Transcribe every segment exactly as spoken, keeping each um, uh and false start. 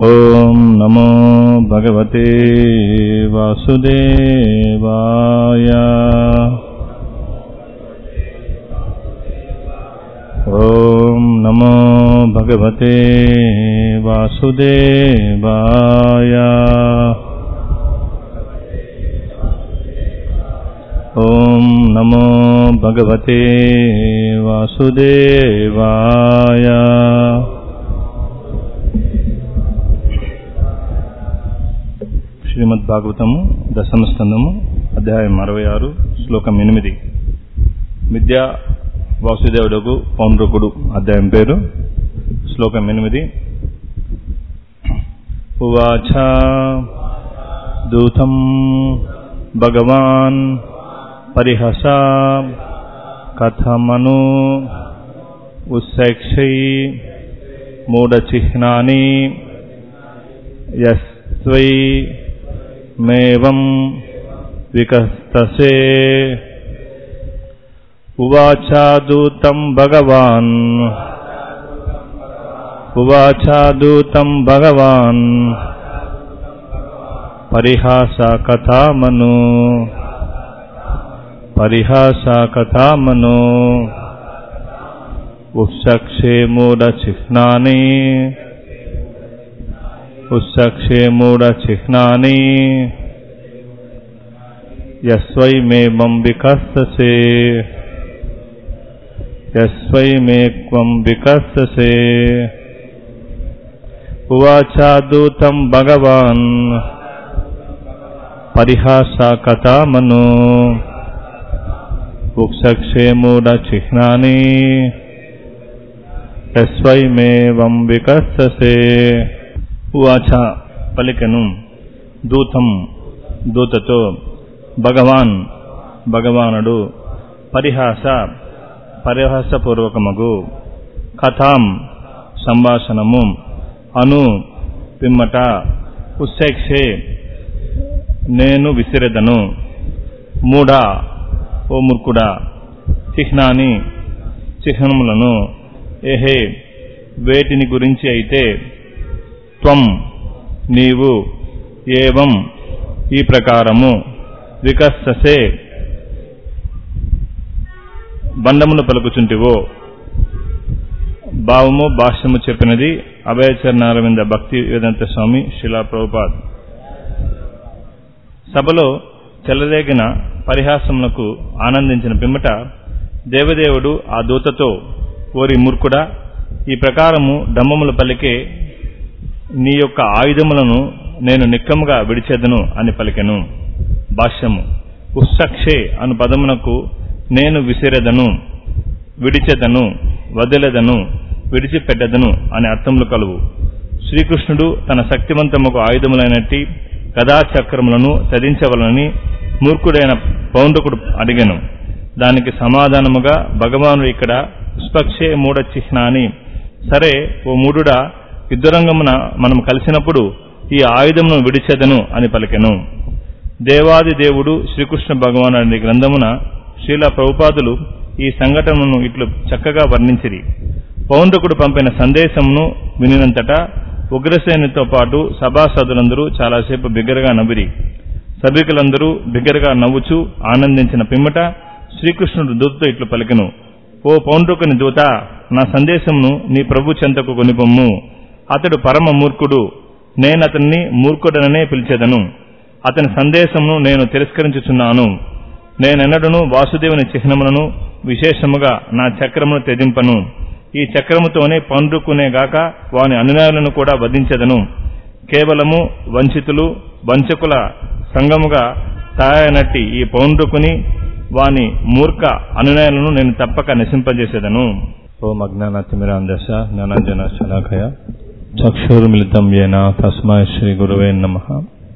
ఓం నమో భగవతే వాసుదేవాయ. ఓం నమో భగవతే వాసుదేవాయ. ఓం నమో భగవతే వాసుదేవాయ. శ్రీమద్ భాగవతము దశమ స్కందము అధ్యాయం అరవై ఆరు శ్లోకం ఎనిమిది. విద్యా వాసుదేవుడుకు పౌండ్రకుడు అధ్యాయం పేరు. శ్లోకం ఎనిమిది. ఉవాచ దూతం భగవాన్ పరిహస కథమను ఉత్సక్షై మూఢచిహ్నాని యస్త్వై మేవం వికస్తసే. ఉవాచ దూతం భగవాన్ ఉవాచ దూతం భగవాన్ పరిహాస కథామను పరిహాస కథామను ఉత్సక్షే మూఢచిహ్నాని ఉత్సక్షే మూఢచిహ్నాని యస్వైమేవం వికస్తసే యస్వైమేవం వికస్తసే. ఉవాచ దూతం భగవాన్ పరిహాస కథామను ఉత్సక్షే మూఢచిహ్నాని యస్వైమేవం వికస్తసే. ఉవాచ పలికెను దూతం దూతతో భగవాన్ భగవానుడు పరిహాస పరిహాసపూర్వకమగు కథాం సంభాషణము అను పిమ్మట ఉత్సక్షే నేను విసిరెదను మూఢ ఓ మూర్ఖుడా చిహ్నాని చిహ్నములను ఏహే వేటిని గురించి అయితే త్వం నీవు ఏవం ఈ ప్రకారము వికస్తసే బండమును పలుకుచుంటివో. భావము భాష్యము చెప్పినది అభయచరణారవింద భక్తి వేదాంత స్వామి శిలా ప్రభుపాద్. సభలో చెలరేగిన పరిహాసములకు ఆనందించిన పిమ్మట దేవదేవుడు ఆ దూతతో ఓరి మూర్ఖుడా ఈ ప్రకారము డంబములు పలికే నీ యొక్క ఆయుధములను నేను నిక్కముగా విడిచెదను అని పలికెను. భాష్యము ఉత్సక్షే అను పదమునకు నేను విసిరెదను విడిచెదను వదిలెదను విడిచిపెట్టెదను అనే అర్థములు కలువు. శ్రీకృష్ణుడు తన శక్తివంతముకు ఆయుధములైనట్టి గదాచక్రములను త్యజించవలనని మూర్ఖుడైన పౌండ్రకుడు అడిగెను. దానికి సమాధానముగా భగవానుడు ఇక్కడ ఉత్సక్షే మూఢ చిహ్నాని సరే ఓ మూఢుడా యుద్ధరంగమున మనం కలిసినప్పుడు ఈ ఆయుధమును విడిచెదను అని పలికెను. దేవాది దేవుడు శ్రీకృష్ణ భగవాను అనే గ్రంథమున శ్రీల ప్రభుపాదులు ఈ సంఘటనను ఇట్లు చక్కగా వర్ణించిరి. పౌండ్రకుడు పంపిన సందేశమును వినినంతటా ఉగ్రసేనుతో పాటు సభాసదులందరూ చాలాసేపు బిగ్గరగా నవ్విరి. సభికులందరూ బిగ్గరగా నవ్వుచూ ఆనందించిన పిమ్మట శ్రీకృష్ణుడు దూతతో ఇట్లు పలికెను. ఓ పౌండ్రకుని దూత నా సందేశమును నీ ప్రభు చెంతకు కొనిపొమ్ము. అతడు పరమ మూర్ఖుడు, నేనతన్ని మూర్ఖుడననే పిలిచెదను. అతని సందేశమును నేను తిరస్కరించుచున్నాను. నేనెన్నడను వాసుదేవుని చిహ్నములను విశేషముగా నా చక్రమును త్యజింపను. ఈ చక్రముతోనే పౌండ్రకునే గాక వాని అనుయాయులను కూడా వధించెదను. కేవలము వంచితులు వంచకుల సంగముగా తయారైనట్టి ఈ పౌండ్రకుని వాని మూర్ఖ అనుయాయులను నేను తప్పక నశింపజేసేదను. ఓం అజ్ఞానాతిమిరాంధస్య జ్ఞానాంజన శలాకయ చక్షుర్మిలితం యేన తస్మై శ్రీ గురవే నమః.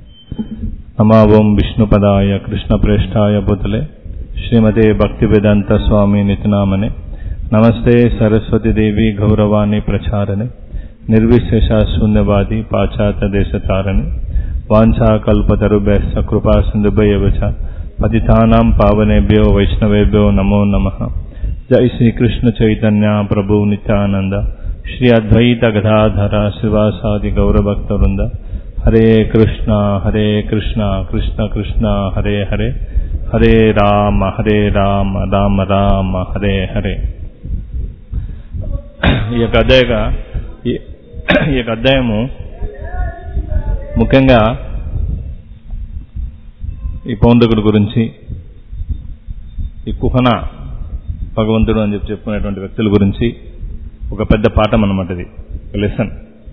నమో ఓం విష్ణుపదాయ కృష్ణప్రేష్ఠాయ భూతలే శ్రీమతే భక్తివేదాంత స్వామి నితినామనే. నమస్తే సరస్వతి దేవి గౌరవాణి ప్రచారణే నిర్విశేష శూన్యవాది పాశ్చాత్య దేశతారణే వాంఛా కల్పతరుభ్యశ్చ కృపా సింధుభ్యవ చ పతితానాం పావనేభ్యో వైష్ణవేభ్యో నమో నమః. జై శ్రీ కృష్ణ చైతన్య ప్రభు నిత్యానంద श्री अद्वैत गदाधर श्रीवासादि गौरभक्त वृंद हरे कृष्ण हरे कृष्ण कृष्ण कृष्ण हरे हरे हरे राम हरे राम राम राम हरे हरे. ఈ యొక్క అధ్యాయగా ఈ యొక్క అధ్యాయము ముఖ్యంగా ఈ పౌండ్రకుడి గురించి, ఈ కుహన భగవంతుడు అని చెప్పి చెప్పుకునేటువంటి వ్యక్తుల గురించి ఒక పెద్ద పాఠం అన్నమాట. ఇది లెసన్.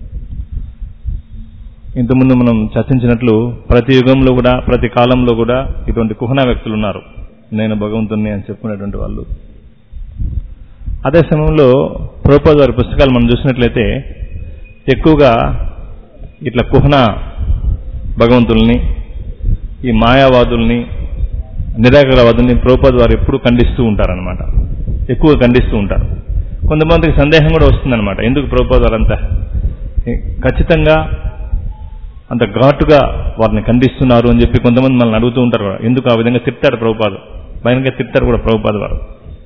ఇంతకుముందు మనం చర్చించినట్లు ప్రతి యుగంలో కూడా ప్రతి కాలంలో కూడా ఇటువంటి కుహన వ్యక్తులు ఉన్నారు, నేను భగవంతుణ్ణి అని చెప్పుకునేటువంటి వాళ్ళు. అదే సమయంలో ప్రభుపాద వారి పుస్తకాలు మనం చూసినట్లయితే ఎక్కువగా ఇట్లా కుహన భగవంతుల్ని, ఈ మాయావాదుల్ని, నిరాకరవాదుల్ని ప్రభుపాద వారు ఎప్పుడు ఖండిస్తూ ఉంటారనమాట. ఎక్కువగా ఖండిస్తూ ఉంటారు. కొంతమందికి సందేహం కూడా వస్తుందన్నమాట, ఎందుకు ప్రభుపాద వారు అంత ఖచ్చితంగా అంత ఘాటుగా వారిని ఖండిస్తున్నారు అని చెప్పి కొంతమంది మనల్ని అడుగుతూ ఉంటారు. ఎందుకు ఆ విధంగా తిట్టారు ప్రభుపాద, భయంగా తిట్టారు కూడా ప్రభుపాద వారు.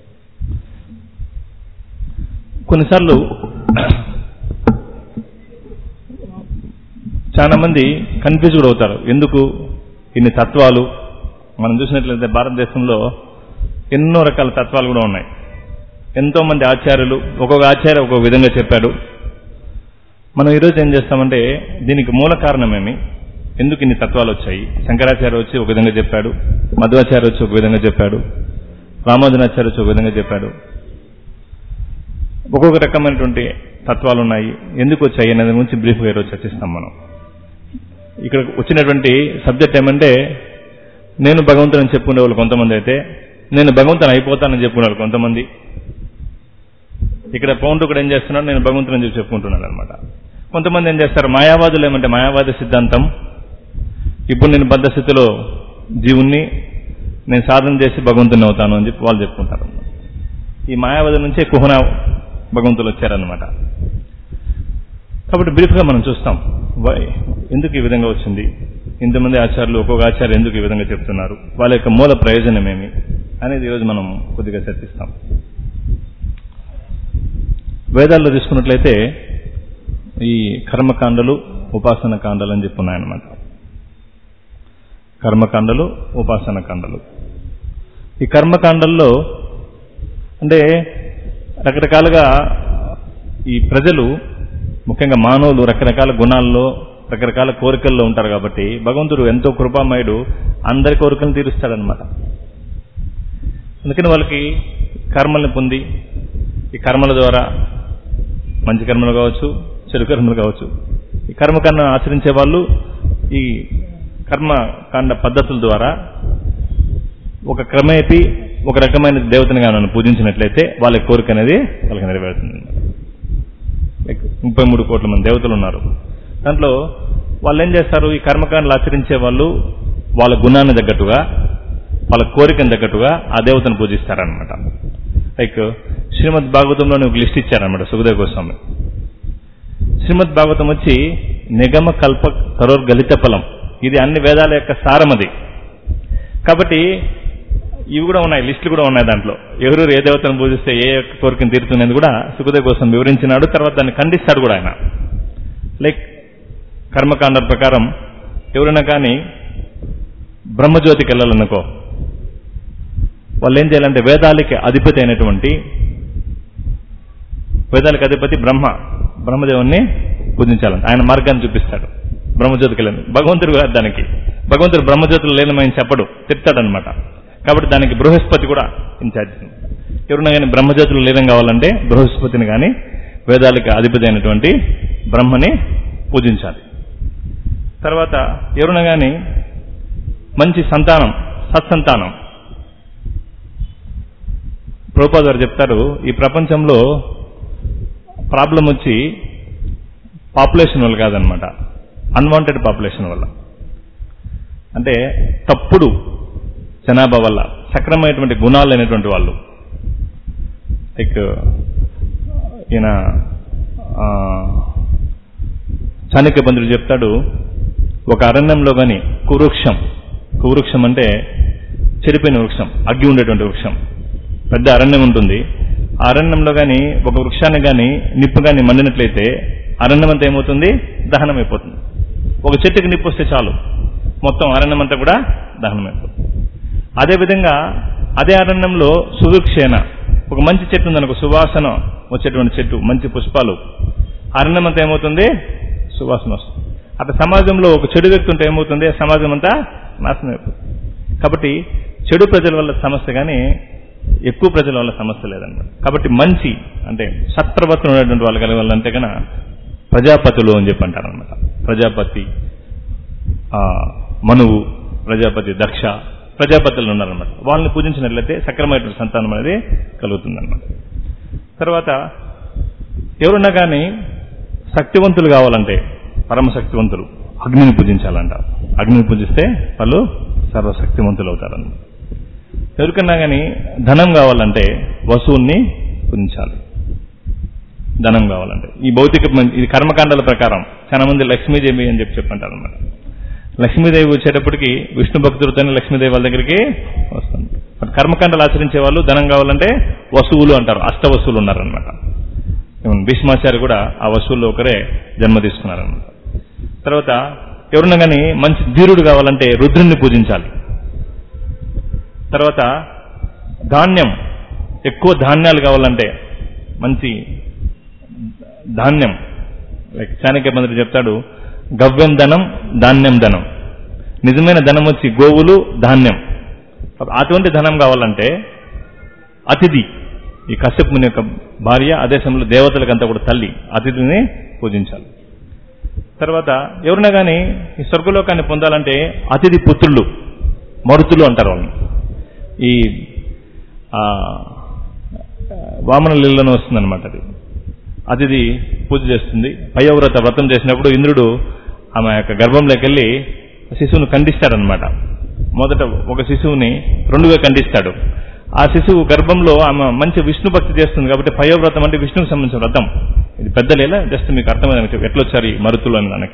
కొన్నిసార్లు చాలా మంది కన్ఫ్యూజ్ కూడా అవుతారు, ఎందుకు ఇన్ని తత్వాలు. మనం చూసినట్లయితే భారతదేశంలో ఎన్నో రకాల తత్వాలు కూడా ఉన్నాయి. ఎంతో మంది ఆచార్యులు ఒక్కొక్క ఆచార్య ఒక్కొక్క విధంగా చెప్పాడు. మనం ఈరోజు ఏం చేస్తామంటే దీనికి మూల కారణమేమి, ఎందుకు ఇన్ని తత్వాలు వచ్చాయి. శంకరాచార్య వచ్చి ఒక విధంగా చెప్పాడు, మధ్వాచార్య వచ్చి ఒక విధంగా చెప్పాడు, రామానుజాచార్య వచ్చి ఒక విధంగా చెప్పాడు. ఒక్కొక్క రకమైనటువంటి తత్వాలు ఉన్నాయి, ఎందుకు వచ్చాయి అనేది గురించి బ్రీఫ్గా ఈరోజు చర్చిస్తాం మనం. ఇక్కడ వచ్చినటువంటి సబ్జెక్ట్ ఏమంటే, నేను భగవంతుని చెప్పుకునే వాళ్ళు కొంతమంది అయితే, నేను భగవంతుని అయిపోతానని చెప్పుకునే వాళ్ళు కొంతమంది. ఇక్కడ పౌండ్రకుడు ఏం చేస్తున్నాడు, నేను భగవంతుని చెప్పి చెప్పుకుంటున్నాను అనమాట. కొంతమంది ఏం చేస్తారు, మాయావాదులు ఏమంటే మాయావాద సిద్ధాంతం, ఇప్పుడు నేను బద్ధ స్థితిలో జీవుణ్ణి, నేను సాధన చేసి భగవంతుని అవుతాను అని చెప్పి వాళ్ళు చెప్పుకుంటారు. ఈ మాయావాదుల నుంచే కుహన భగవంతులు వచ్చారనమాట. కాబట్టి బ్రీఫ్గా మనం చూస్తాం ఎందుకు ఈ విధంగా వచ్చింది, ఇంతమంది ఆచార్యులు ఒక్కొక్క ఆచార్య ఎందుకు ఈ విధంగా చెప్తున్నారు, వాళ్ళ యొక్క మూల ప్రయోజనం ఏమి అనేది ఈరోజు మనం కొద్దిగా చర్చిస్తాం. వేదాల్లో తీసుకున్నట్లయితే ఈ కర్మకాండలు, ఉపాసన కాండలు అని చెప్పి ఉన్నాయన్నమాట. కర్మకాండలు, ఉపాసన కాండలు. ఈ కర్మకాండల్లో అంటే రకరకాలుగా ఈ ప్రజలు, ముఖ్యంగా మానవులు రకరకాల గుణాల్లో, రకరకాల కోరికల్లో ఉంటారు. కాబట్టి భగవంతుడు ఎంతో కృపామయుడు, అందరి కోరికలను తీరుస్తాడనమాట. అందుకని వాళ్ళకి కర్మల్ని పొంది, ఈ కర్మల ద్వారా మంచి కర్మలు కావచ్చు, చెడు కర్మలు కావచ్చు, ఈ కర్మకాండ ఆచరించే వాళ్ళు ఈ కర్మకాండ పద్ధతుల ద్వారా ఒక క్రమేపీ ఒక రకమైన దేవతని కానీ పూజించినట్లయితే వాళ్ళ కోరిక అనేది వాళ్ళకి నెరవేరుతుంది. ముప్పై మూడు కోట్ల మంది దేవతలు ఉన్నారు. దాంట్లో వాళ్ళు ఏం చేస్తారు, ఈ కర్మకాండలు ఆచరించే వాళ్ళు వాళ్ళ గుణాన్ని తగ్గట్టుగా, వాళ్ళ కోరికను తగ్గట్టుగా ఆ దేవతను పూజిస్తారనమాట. లైక్ శ్రీమద్ భాగవతంలోని ఒక లిస్ట్ ఇచ్చారనమాట సుఖదేవ గోస్వామి. శ్రీమద్ భాగవతం వచ్చి నిగమ కల్ప తరోర్గలిత ఫలం, ఇది అన్ని వేదాల యొక్క సారమది. కాబట్టి ఇవి కూడా ఉన్నాయి, లిస్టులు కూడా ఉన్నాయి. దాంట్లో ఎవరు ఏ దేవతను పూజిస్తే ఏ కోరికను తీరుతున్నది కూడా సుఖదేవ కోసం వివరించినాడు. తర్వాత దాన్ని ఖండిస్తాడు కూడా ఆయన. లైక్ కర్మకాండ ప్రకారం ఎవరైనా కానీ బ్రహ్మజ్యోతికి వెళ్ళాలనుకో, వాళ్ళు ఏం చేయాలంటే వేదాలకి అధిపతి అయినటువంటి, వేదాలకి అధిపతి బ్రహ్మ, బ్రహ్మదేవుణ్ణి పూజించాలని ఆయన మార్గాన్ని చూపిస్తాడు. బ్రహ్మజ్యోతికి వెళ్ళండి, భగవంతుడు కాదు దానికి, భగవంతుడు బ్రహ్మజ్యోతులు లేనమని చెప్పడు, తిడతాడనమాట. కాబట్టి దానికి బృహస్పతి కూడా ఇన్ఛార్జ్. ఎవరైనా కానీ బ్రహ్మజ్యోతులు లీనం కావాలంటే బృహస్పతిని కానీ వేదాలకి అధిపతి అయినటువంటి బ్రహ్మని పూజించాలి. తర్వాత ఎవరైనా కానీ మంచి సంతానం, సత్సంతానం, ప్రభుపాద గారు చెప్తారు, ఈ ప్రపంచంలో ప్రాబ్లం వచ్చి పాపులేషన్ వల్ల కాదనమాట, అన్వాంటెడ్ పాపులేషన్ వల్ల. అంటే తప్పుడు జనాభా వల్ల, సక్రమైనటువంటి గుణాలు లేనటువంటి వాళ్ళు. లైక్ ఈయన చాణక్య పంతుడు చెప్తాడు, ఒక అరణ్యంలో కానీ కువృక్షం, కువృక్షం అంటే చెడిపోయిన వృక్షం, అగ్గి ఉండేటువంటి వృక్షం, పెద్ద అరణ్యం ఉంటుంది. ఆ అరణ్యంలో కానీ ఒక వృక్షాన్ని కానీ నిప్పు కానీ మండినట్లయితే అరణ్యం అంతా ఏమవుతుంది? దహనం అయిపోతుంది. ఒక చెట్టుకి నిప్పు వస్తే చాలు, మొత్తం అరణ్యం అంతా కూడా దహనం అయిపోతుంది. అదేవిధంగా అదే అరణ్యంలో సువృక్షేణ, ఒక మంచి చెట్టు ఉందనుకో, సువాసన వచ్చేటువంటి చెట్టు, మంచి పుష్పాలు, అరణ్యం అంతా ఏమవుతుంది? సువాసన వస్తుంది. అట్లా సమాజంలో ఒక చెడు వ్యక్తి ఉంటే ఏమవుతుంది? సమాజం అంతా నాశనం అయిపోతుంది. కాబట్టి చెడు ప్రజల వల్ల సమస్య కానీ ఎక్కువ ప్రజల వల్ల సమస్య లేదన్నమాట. కాబట్టి మంచి అంటే సత్ప్రవర్తన ఉన్నటువంటి వాళ్ళు కలగాలంటే కన్నా ప్రజాపతులు అని చెప్పి అంటారు అనమాట. ప్రజాపతి మనువు, ప్రజాపతి దక్ష, ప్రజాపతులు ఉన్నారనమాట. వాళ్ళని పూజించినట్లయితే సక్రమైనటువంటి సంతానం అనేది కలుగుతుందన్నమాట. తర్వాత ఎవరున్నా కానీ శక్తివంతులు కావాలంటే పరమశక్తివంతులు అగ్నిని పూజించాలంట. అగ్నిని పూజిస్తే వాళ్ళు సర్వశక్తివంతులు అవుతారన్నమాట. ఎవరికన్నా కానీ ధనం కావాలంటే వసువుల్ని పూజించాలి. ధనం కావాలంటే ఈ భౌతిక ఇది కర్మకాండాల ప్రకారం చాలా మంది లక్ష్మీదేవి అని చెప్పి చెప్పంటారు అనమాట. లక్ష్మీదేవి వచ్చేటప్పటికి విష్ణు భక్తులతోనే లక్ష్మీదేవి వాళ్ళ దగ్గరికి వస్తుంది. కర్మకాండాలు ఆచరించే వాళ్ళు ధనం కావాలంటే వసువులు అంటారు. అష్ట వసువులు ఉన్నారనమాట. భీష్మాచారి కూడా ఆ వసువుల్లో ఒకరే జన్మ తీసుకున్నారనమాట. తర్వాత ఎవరున్నా కానీ మంచి ధీరుడు కావాలంటే రుద్రుణ్ణి పూజించాలి. తర్వాత ధాన్యం, ఎక్కువ ధాన్యాలు కావాలంటే మంచి ధాన్యం, లైక్ చాణక్య మంత్రి చెప్తాడు, గవ్యం ధనం ధాన్యం ధనం. నిజమైన ధనం వచ్చి గోవులు ధాన్యం. అటువంటి ధనం కావాలంటే అతిథి, ఈ కశ్యపుని యొక్క భార్య, ఆ దేశంలో దేవతలకంతా కూడా తల్లి, అతిథిని పూజించాలి. తర్వాత ఎవరైనా కానీ ఈ స్వర్గలోకాన్ని పొందాలంటే అతిథి పుత్రులు, మరుతులు అంటారు వాళ్ళని. ఈ వామన లీలలో వస్తుందన్నమాట. అది అతిథి పూజ చేస్తుంది. పయోవ్రత వ్రతం చేసినప్పుడు ఇంద్రుడు ఆమె యొక్క గర్భంలోకి వెళ్ళి శిశువును ఖండిస్తాడనమాట. మొదట ఒక శిశువుని రెండుగా ఖండిస్తాడు. ఆ శిశువు గర్భంలో ఆమె మంచి విష్ణు భక్తి చేస్తుంది కాబట్టి పయోవ్రతం అంటే విష్ణువుకి సంబంధించిన వ్రతం. ఇది పెద్ద లేలా, జస్ట్ మీకు అర్థమైంది ఎట్లా వచ్చారు ఈ మరుతులు అని. మనకి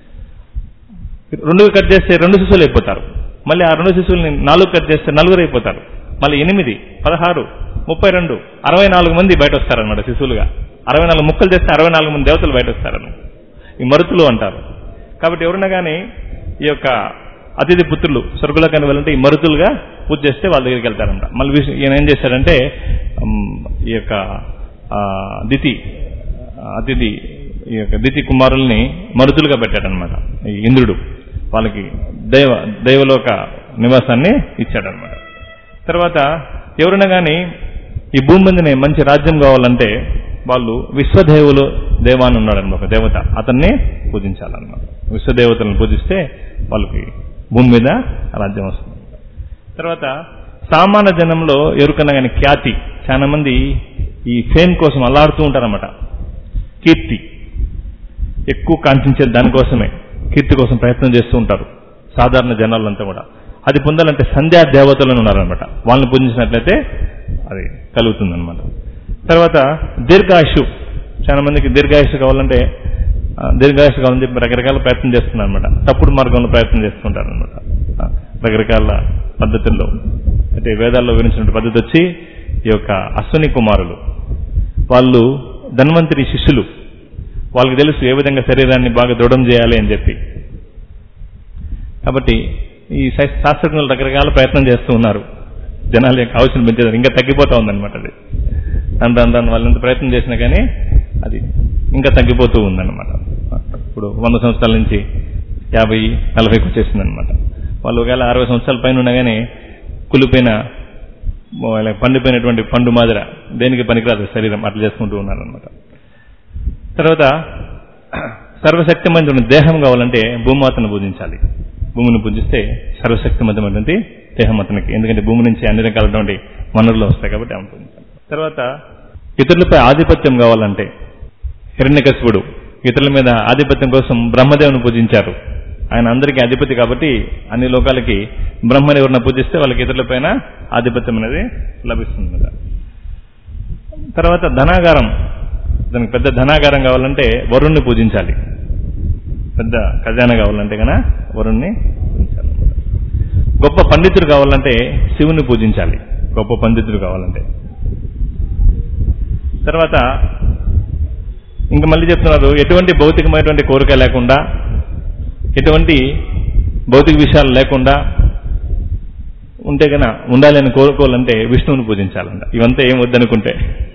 రెండుగా కట్ చేస్తే రెండు శిశువులు అయిపోతారు. మళ్ళీ ఆ రెండు శిశువుల్ని నాలుగు కట్ చేస్తే నలుగురు అయిపోతారు. మళ్ళీ ఎనిమిది, పదహారు, ముప్పై రెండు, అరవై నాలుగు మంది బయట వస్తారనమాట శిశువులుగా. అరవై నాలుగు ముక్కలు చేస్తే అరవై నాలుగు మంది దేవతలు బయట వస్తారన్నమాట. ఈ మరుతులు అంటారు. కాబట్టి ఎవరైనా కానీ ఈ యొక్క అతిథి పుత్రులు స్వర్గలోకానికి వెళ్ళంటే ఈ మరుతులుగా పూజ చేస్తే వాళ్ళ దగ్గరికి వెళ్తారంట. మళ్ళీ ఈయన ఏం చేశాడంటే ఈ యొక్క దితి అతిథి ఈ యొక్క దితి కుమారుల్ని మరుతులుగా పెట్టాడనమాట ఈ ఇంద్రుడు. వాళ్ళకి దైవ దైవలోక నివాసాన్ని ఇచ్చాడనమాట. తర్వాత ఎవరైనా కానీ ఈ భూమి మీదనే మంచి రాజ్యం కావాలంటే వాళ్ళు విశ్వదేవులు దేవాన్ని ఉన్నాడన్నమాట, ఒక దేవత, అతన్ని పూజించాలన్నమాట. విశ్వదేవతలను పూజిస్తే వాళ్ళకి భూమి మీద రాజ్యం వస్తుంది. తర్వాత సామాన్య జనంలో ఎవరికైనా కానీ ఖ్యాతి, చాలా మంది ఈ ఫేమ్ కోసం అల్లాడుతూ ఉంటారన్నమాట. కీర్తి ఎక్కువ కాంక్షించే దానికోసమే కీర్తి కోసం ప్రయత్నం చేస్తూ ఉంటారు సాధారణ జనాలంతా కూడా. అది పొందాలంటే సంధ్యా దేవతలను ఉన్నారనమాట. వాళ్ళని పూజించినట్లయితే అది కలుగుతుందన్నమాట. తర్వాత దీర్ఘాయుషు, చాలా మందికి దీర్ఘాయుషు కావాలంటే దీర్ఘాయుషు కావాలని చెప్పి రకరకాల ప్రయత్నం చేస్తున్నారు అనమాట. తప్పుడు మార్గంలో ప్రయత్నం చేస్తుంటారు అనమాట. రకరకాల పద్ధతుల్లో అంటే వేదాల్లో వివరించిన పద్ధతి వచ్చి ఈ యొక్క అశ్విని కుమారులు, వాళ్ళు ధన్వంతరి శిష్యులు. వాళ్ళకి తెలుసు ఏ విధంగా శరీరాన్ని బాగా దృఢం చేయాలి అని చెప్పి. కాబట్టి ఈ శాస్త్రజ్ఞులు రకరకాల ప్రయత్నం చేస్తూ ఉన్నారు జనాల యొక్క ఆలోచన పెంచేదాన్ని. ఇంకా తగ్గిపోతా ఉందన్నమాట. అది దాని దాని దాని వాళ్ళు ఎంత ప్రయత్నం చేసినా కానీ అది ఇంకా తగ్గిపోతూ ఉందన్నమాట. ఇప్పుడు వంద సంవత్సరాల నుంచి యాభై నలభైకి వచ్చేసిందనమాట. వాళ్ళు ఒకవేళ అరవై సంవత్సరాల పైన ఉన్నా కానీ కులిపోయిన పండిపోయినటువంటి పండు మాదిర దేనికి పనికిరాదు శరీరం, అట్లా చేసుకుంటూ ఉన్నారనమాట. తర్వాత సర్వశక్తిమంతుడి దేహం కావాలంటే భూమాతను పూజించాలి. భూమిని పూజిస్తే సర్వశక్తిమంతమైనటువంటి దేహం అతనికి, ఎందుకంటే భూమి నుంచి అన్ని రకాలటువంటి వనరులు వస్తాయి కాబట్టి ఆమె పూజించాలి. తర్వాత ఇతరులపై ఆధిపత్యం కావాలంటే హిరణ్యకశిపుడు ఇతరుల మీద ఆధిపత్యం కోసం బ్రహ్మదేవుని పూజించారు. ఆయన అందరికీ అధిపతి కాబట్టి అన్ని లోకాలకి బ్రహ్మని ఎవరిని పూజిస్తే వాళ్ళకి ఇతరులపైన ఆధిపత్యం అనేది లభిస్తుంది. తర్వాత ధనాగారం, దానికి పెద్ద ధనాగారం కావాలంటే వరుణ్ణి పూజించాలి. పెద్ద ఖజానా కావాలంటే కన్నా వరుణ్ణి పూజించాలి. గొప్ప పండితుడు కావాలంటే శివుని పూజించాలి. గొప్ప పండితుడు కావాలంటే తర్వాత ఇంకా మళ్ళీ చెప్తున్నారు, ఎటువంటి భౌతికమైనటువంటి కోరిక లేకుండా, ఎటువంటి భౌతిక విషయాలు లేకుండా ఉంటే కన్నా ఉండాలని కోరుకోవాలంటే విష్ణువుని పూజించాలంట. ఇవంతా ఏం వద్దనుకుంటే.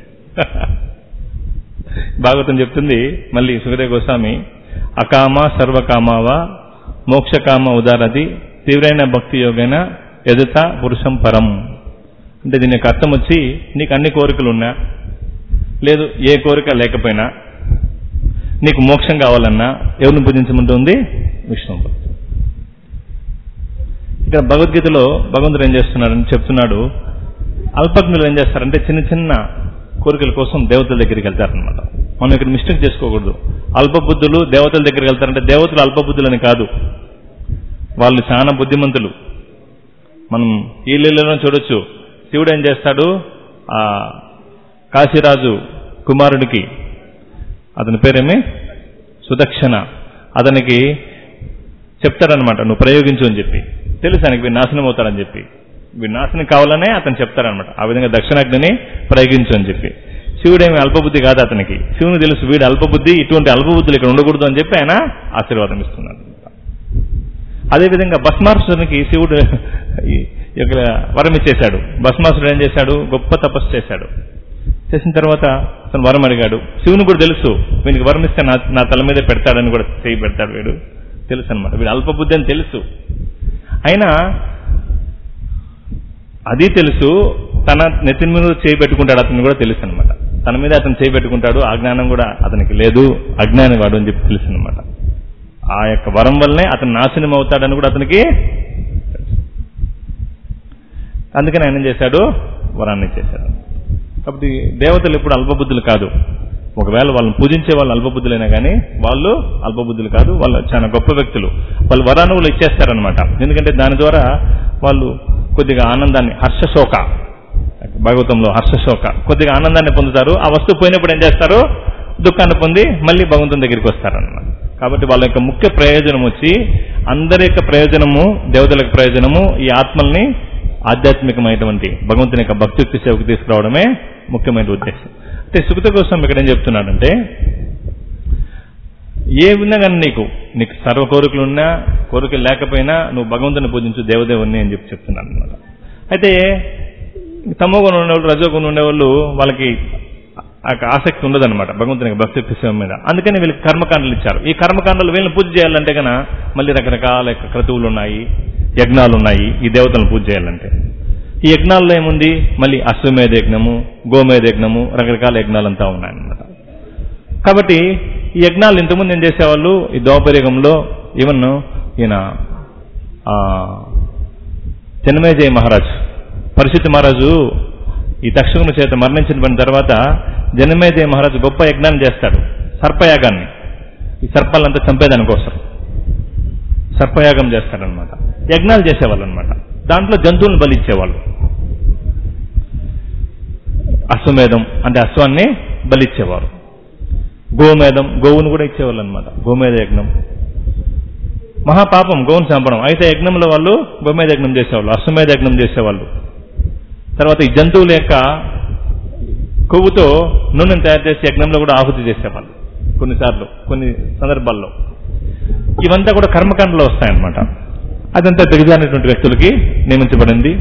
భాగవతం చెప్తుంది మళ్ళీ సుఖదేవ గోస్వామి, అకామ సర్వకామావా మోక్షకామ ఉదారది తీవ్రైన భక్తి యోగైన ఎదుత పురుషం పరం. అంటే దీని యొక్క అర్థం వచ్చి, నీకు అన్ని కోరికలు ఉన్నా, లేదు ఏ కోరిక లేకపోయినా, నీకు మోక్షం కావాలన్నా ఎవరిని పూజించమంటుంది? విష్ణువు. ఇక్కడ భగవద్గీతలో భగవంతుడు ఏం చేస్తున్నాడని చెప్తున్నాడు, అల్పజ్ఞులు ఏం చేస్తారంటే చిన్న చిన్న కోరికల కోసం దేవతల దగ్గరికి వెళ్తారనమాట. మనం ఇక్కడ మిస్టేక్ చేసుకోకూడదు. అల్పబుద్ధులు దేవతల దగ్గరికి వెళ్తారంటే దేవతలు అల్పబుద్ధులని కాదు, వాళ్ళు చాలా బుద్ధిమంతులు. మనం ఈ లీలలో చూడొచ్చు, శివుడు ఏం చేస్తాడు, ఆ కాశీరాజు కుమారుడికి, అతని పేరేమి సుదక్షణ, అతనికి చెప్తాడనమాట, నువ్వు ప్రయోగించు అని చెప్పి. తెలుసు ఆయనకి వీడు నాశనం అవుతాడని చెప్పి, వీడు నాశనం కావాలనే అతను చెప్తాడనమాట. ఆ విధంగా దక్షిణాగ్నిని ప్రయోగించు అని చెప్పి. శివుడేమి అల్పబుద్ధి కాదు అతనికి, శివుని తెలుసు వీడు అల్పబుద్ధి, ఇటువంటి అల్పబుద్ధులు ఇక్కడ ఉండకూడదు అని చెప్పి ఆయన ఆశీర్వాదం ఇస్తున్నాడు. అదేవిధంగా భస్మాసురునికి శివుడు వరం ఇచ్చేశాడు. భస్మాసురుడు ఏం చేశాడు, గొప్ప తపస్సు చేశాడు. చేసిన తర్వాత అతను వరం అడిగాడు. శివుని కూడా తెలుసు, వీనికి వరం ఇస్తే నా నా తల మీదే పెడతాడని కూడా చేయి పెడతాడు, వీడు తెలుసు అనమాట. వీడు అల్పబుద్ధి అని తెలుసు. అయినా అది తెలుసు, తన నెత్తిన మీద చేయి పెట్టుకుంటాడు అతను కూడా తెలుసు అనమాట. తన మీద అతను చేయి పెట్టుకుంటాడు, ఆ జ్ఞానం కూడా అతనికి లేదు, అజ్ఞాని వాడు అని చెప్పి తెలుసు అనమాట. ఆ యొక్క వరం వల్లనే అతను నాశనం అవుతాడని కూడా అతనికి. అందుకని ఆయన ఏం చేశాడు, వరాన్ని ఇచ్చేశాడు. కాబట్టి దేవతలు ఎప్పుడు అల్పబుద్ధులు కాదు. ఒకవేళ వాళ్ళని పూజించే వాళ్ళు అల్పబుద్ధులైనా కానీ వాళ్ళు అల్పబుద్ధులు కాదు, వాళ్ళు చాలా గొప్ప వ్యక్తులు. వాళ్ళు వరానువులు ఇచ్చేస్తారనమాట. ఎందుకంటే దాని ద్వారా వాళ్ళు కొద్దిగా ఆనందాన్ని, హర్షశోక, భాగవతంలో హర్షశోక, కొద్దిగా ఆనందాన్ని పొందుతారు. ఆ వస్తువు పోయినప్పుడు ఏం చేస్తారు, దుఃఖాన్ని పొంది మళ్ళీ భగవంతుని దగ్గరికి వస్తారన్నమాట. కాబట్టి వాళ్ళ యొక్క ముఖ్య ప్రయోజనం వచ్చి, అందరి యొక్క ప్రయోజనము, దేవతల యొక్క ప్రయోజనము ఈ ఆత్మల్ని ఆధ్యాత్మికమైనటువంటి భగవంతుని యొక్క భక్తియుక్తి సేవకు తీసుకురావడమే ముఖ్యమైన ఉద్దేశం. అంటే సుఖత కోసం ఇక్కడ ఏం చెప్తున్నాడంటే, ఏ ఉన్నా కానీ నీకు నీకు సర్వ కోరికలు ఉన్నా, కోరికలు లేకపోయినా నువ్వు భగవంతుని పూజించు, దేవదేవుని అని చెప్పి చెప్తున్నాడు అనమాట. అయితే తమోగుణం ఉండేవాళ్ళు, రజోగుణం ఉండేవాళ్ళు, వాళ్ళకి ఆసక్తి ఉండదన్నమాట భగవంతుని భక్తి సేవ మీద. అందుకని వీళ్ళకి కర్మకాండలు ఇచ్చారు. ఈ కర్మకాండలు వీళ్ళని పూజ చేయాలంటే కన్నా మళ్ళీ రకరకాల క్రతువులు ఉన్నాయి, యజ్ఞాలు ఉన్నాయి ఈ దేవతలను పూజ చేయాలంటే. ఈ యజ్ఞాల్లో ఏముంది, మళ్ళీ అశ్వమేధ యజ్ఞము, గోమేధ యజ్ఞము, రకరకాల యజ్ఞాలంతా ఉన్నాయన్నమాట. కాబట్టి ఈ యజ్ఞాలు ఇంతకుముందు ఏం చేసేవాళ్ళు, ఈ ద్వాపరయుగంలో ఈవెన్ ఈయన జనమేజయ మహారాజు, పరిషత్ మహారాజు ఈ దక్షిణ చేత మరణించిన తర్వాత జనమేజయ మహారాజు గొప్ప యజ్ఞాన్ని చేస్తాడు, సర్పయాగాన్ని. ఈ సర్పాలంతా చంపేదాని కోసం సర్పయాగం చేస్తాడనమాట. యజ్ఞాలు చేసేవాళ్ళు అనమాట. దాంట్లో జంతువులను బలిచ్చేవాళ్ళు. అశ్వమేధం అంటే అశ్వాన్ని బలిచ్చేవారు. గోమేధం, గోవును కూడా ఇచ్చేవాళ్ళు అనమాట. గోమేధ యజ్ఞం మహాపాపం, గోవును చంపడం. అయితే యజ్ఞంలో వాళ్ళు గోమేధ యజ్ఞం చేసేవాళ్ళు, అశ్వమేధ యజ్ఞం చేసేవాళ్ళు. తర్వాత ఈ జంతువుల యొక్క కొవ్వుతో నూనెను తయారు చేసి యజ్ఞంలో కూడా ఆహుతి చేసేవాళ్ళు కొన్నిసార్లు, కొన్ని సందర్భాల్లో. ఇవంతా కూడా కర్మకాండలో వస్తాయన్నమాట. అదంతా దిగజారినటువంటి వ్యక్తులకి నియమించబడింది.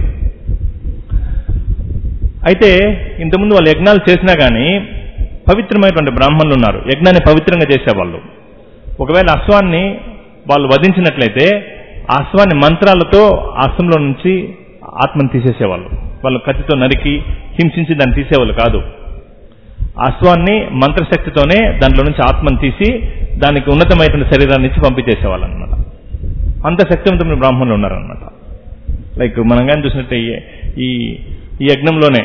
అయితే ఇంతకుముందు వాళ్ళు యజ్ఞాలు చేసినా కానీ పవిత్రమైనటువంటి బ్రాహ్మణులు ఉన్నారు, యజ్ఞాన్ని పవిత్రంగా చేసేవాళ్ళు. ఒకవేళ అశ్వాన్ని వాళ్ళు వధించినట్లయితే ఆ అశ్వాన్ని మంత్రాలతో అశ్వంలో నుంచి ఆత్మను తీసేసేవాళ్ళు. వాళ్ళు కత్తితో నరికి హింసించి దాన్ని తీసేవాళ్ళు కాదు. అశ్వాన్ని మంత్రశక్తితోనే దాంట్లో నుంచి ఆత్మను తీసి దానికి ఉన్నతమైనటువంటి శరీరాన్ని ఇచ్చి పంపించేసేవాళ్ళు అనమాట. అంత శక్తివంతమైన బ్రాహ్మణులు ఉన్నారనమాట. లైక్ మనం కానీ చూసినట్టే ఈ ఈ యజ్ఞంలోనే,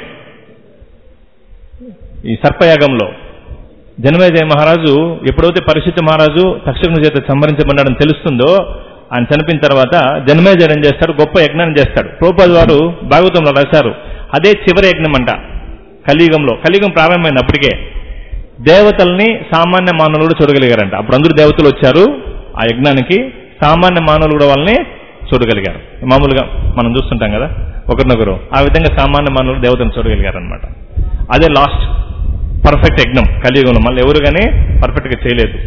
ఈ సర్పయాగంలో జనమేజయ మహారాజు ఎప్పుడైతే పరిషత్ మహారాజు తక్షకుని చేత సంహరించబడ్డాడని తెలుస్తుందో, ఆయన చనిపోయిన తర్వాత జనమేజయుడు ఏం చేస్తాడు, గొప్ప యజ్ఞాన్ని చేస్తాడు. ప్రభుపాద వారు భాగవతంలో రాశారు, అదే చివరి యజ్ఞం అంట కలియుగంలో. కలియుగం ప్రారంభమైంది అప్పటికే. దేవతల్ని సామాన్య మానవులు కూడా చూడగలిగారంట. అప్పుడు అందరూ దేవతలు వచ్చారు ఆ యజ్ఞానికి, సామాన్య మానవులు కూడా వాళ్ళని చూడగలిగారు. మామూలుగా మనం చూస్తుంటాం కదా ఒకరినొకరు, ఆ విధంగా సామాన్య మానవులు దేవతలను చూడగలిగారు అనమాట. అదే లాస్ట్ పర్ఫెక్ట్ యజ్ఞం కలియుగంలో, మళ్ళీ ఎవరు కానీ పర్ఫెక్ట్గా చేయలేదు.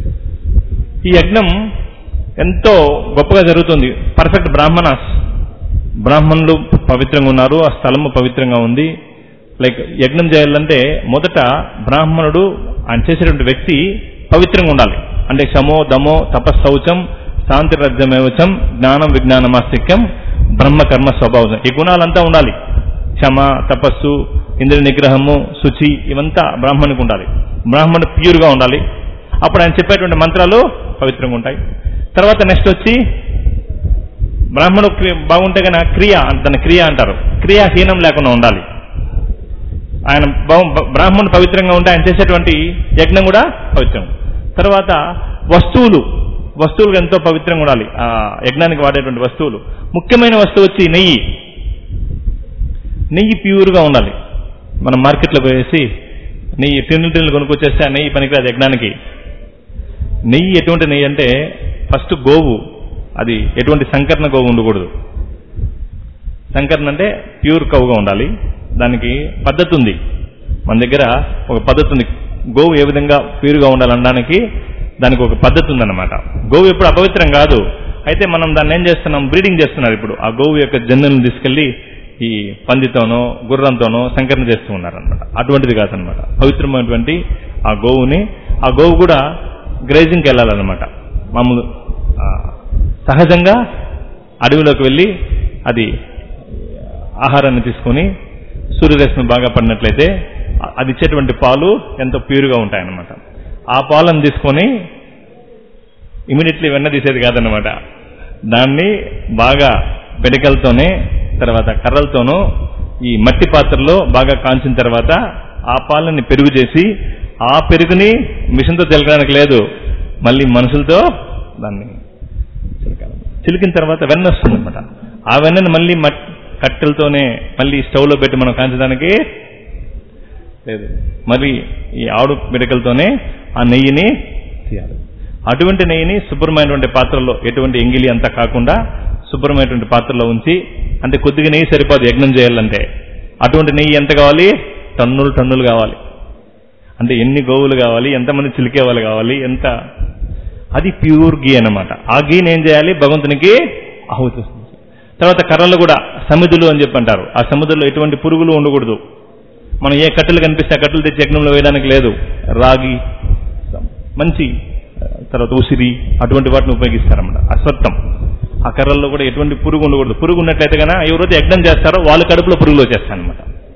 ఈ యజ్ఞం ఎంతో గొప్పగా జరుగుతుంది. పర్ఫెక్ట్ బ్రాహ్మణాస్, బ్రాహ్మణులు పవిత్రంగా ఉన్నారు, ఆ స్థలము పవిత్రంగా ఉంది. లైక్ యజ్ఞం చేయాలంటే మొదట బ్రాహ్మణుడు ఆయన చేసేటువంటి వ్యక్తి పవిత్రంగా ఉండాలి. అంటే శమో దమో తపశౌచం శాంతి రజ్యమేవచం జ్ఞానం విజ్ఞానమాస్తిక్యం బ్రహ్మకర్మ స్వభావం, ఈ గుణాలంతా ఉండాలి. క్షమ, తపస్సు, ఇంద్రియ నిగ్రహము, శుచి, ఇవంతా బ్రాహ్మణునికి ఉండాలి. బ్రాహ్మణుడు ప్యూర్గా ఉండాలి. అప్పుడు ఆయన చెప్పేటువంటి మంత్రాలు పవిత్రంగా ఉంటాయి. తర్వాత నెక్స్ట్ వచ్చి బ్రాహ్మణుడు బాగుంటే కనుక క్రియ, దాని క్రియ అంటారు, క్రియాహీనం లేకుండా ఉండాలి. ఆయన బ్రాహ్మణుడు పవిత్రంగా ఉంటే ఆయన చేసేటువంటి యజ్ఞం కూడా పవిత్రం. తర్వాత వస్తువులు, వస్తువులు ఎంతో పవిత్రంగా ఉండాలి. ఆ యజ్ఞానికి వాడేటువంటి వస్తువులు, ముఖ్యమైన వస్తువు వచ్చి నెయ్యి. నెయ్యి ప్యూర్గా ఉండాలి. మనం మార్కెట్లోకి వేసి నెయ్యి టిన్నులు టిన్నులు కొనుక్కొచ్చేస్తే ఆ నెయ్యి పనికిరాదు యజ్ఞానికి. నెయ్యి ఎటువంటి నెయ్యి అంటే ఫస్ట్ గోవు, అది ఎటువంటి సంకరణ గోవు ఉండకూడదు. సంకరణ అంటే ప్యూర్ కవుగా ఉండాలి. దానికి పద్ధతి ఉంది, మన దగ్గర ఒక పద్ధతి ఉంది. గోవు ఏ విధంగా ప్యూర్గా ఉండాలనడానికి దానికి ఒక పద్ధతి ఉందన్నమాట. గోవు ఎప్పుడు అపవిత్రం కాదు. అయితే మనం దాన్ని ఏం చేస్తున్నాం, బ్రీడింగ్ చేస్తున్నారు. ఇప్పుడు ఆ గోవు యొక్క జన్యులను తీసుకెళ్లి ఈ పందితోనో గుర్రంతోనో సంకరణ చేస్తూ ఉన్నారనమాట. అటువంటిది కాదనమాట. పవిత్రమైనటువంటి ఆ గోవుని, ఆ గోవు కూడా గ్రేజింగ్కి వెళ్ళాలన్నమాట. మామూలు సహజంగా అడవిలోకి వెళ్ళి అది ఆహారాన్ని తీసుకొని సూర్యరశ్మి బాగా పడినట్లయితే అది ఇచ్చేటువంటి పాలు ఎంతో ప్యూర్గా ఉంటాయన్నమాట. ఆ పాలను తీసుకొని ఇమీడియట్లీ వెన్న తీసేది కాదన్నమాట. దాన్ని బాగా పెడికలతోనే, తర్వాత కర్రలతోనూ ఈ మట్టి పాత్రలో బాగా కాంచిన తర్వాత ఆ పాలని పెరుగు చేసి, ఆ పెరుగుని మిషన్తో చిలకడానికి లేదు, మళ్ళీ మనుషులతో దాన్ని చిలకాలి. చిలికిన తర్వాత వెన్న వస్తుంది అనమాట. ఆ వెన్నని మళ్ళీ కట్టెలతోనే మళ్ళీ స్టవ్లో పెట్టి మనం కాంచడానికి లేదు, మరి ఈ ఆడు పిడకలతోనే ఆ నెయ్యిని తీయాలి. అటువంటి నెయ్యిని శుభ్రమైనటువంటి పాత్రలో, ఎటువంటి ఎంగిలి అంతా కాకుండా శుభ్రమైనటువంటి పాత్రలో ఉంచి, అంటే కొద్దిగా నెయ్యి సరిపోదు యజ్ఞం చేయాలంటే. అటువంటి నెయ్యి ఎంత కావాలి, టన్నులు టన్నులు కావాలి. అంటే ఎన్ని గోవులు కావాలి, ఎంతమంది చిలికే వాళ్ళు కావాలి, ఎంత, అది ప్యూర్ గీ అన్నమాట. ఆ గీని ఏం చేయాలి, భగవంతునికి ఆహుతి. తర్వాత కర్రలు కూడా సమిధులు అని చెప్పి అంటారు. ఆ సమిధుల్లో ఎటువంటి పురుగులు ఉండకూడదు. మనం ఏ కట్టెలు కనిపిస్తే ఆ కట్టెలు తెచ్చి యజ్ఞంలో వేయడానికి లేదు. రాగి, మంచి, తర్వాత ఉసిరి, అటువంటి వాటిని ఉపయోగిస్తారన్నమాట. అశ్వత్థం, ఆ కర్రల్లో కూడా ఎటువంటి పురుగు ఉండకూడదు. పురుగు ఉన్నట్లయితే కన్నా ఎవరైతే యజ్ఞం చేస్తారో వాళ్ళ కడుపులో పురుగులు వచ్చేస్తాయన్నమాట.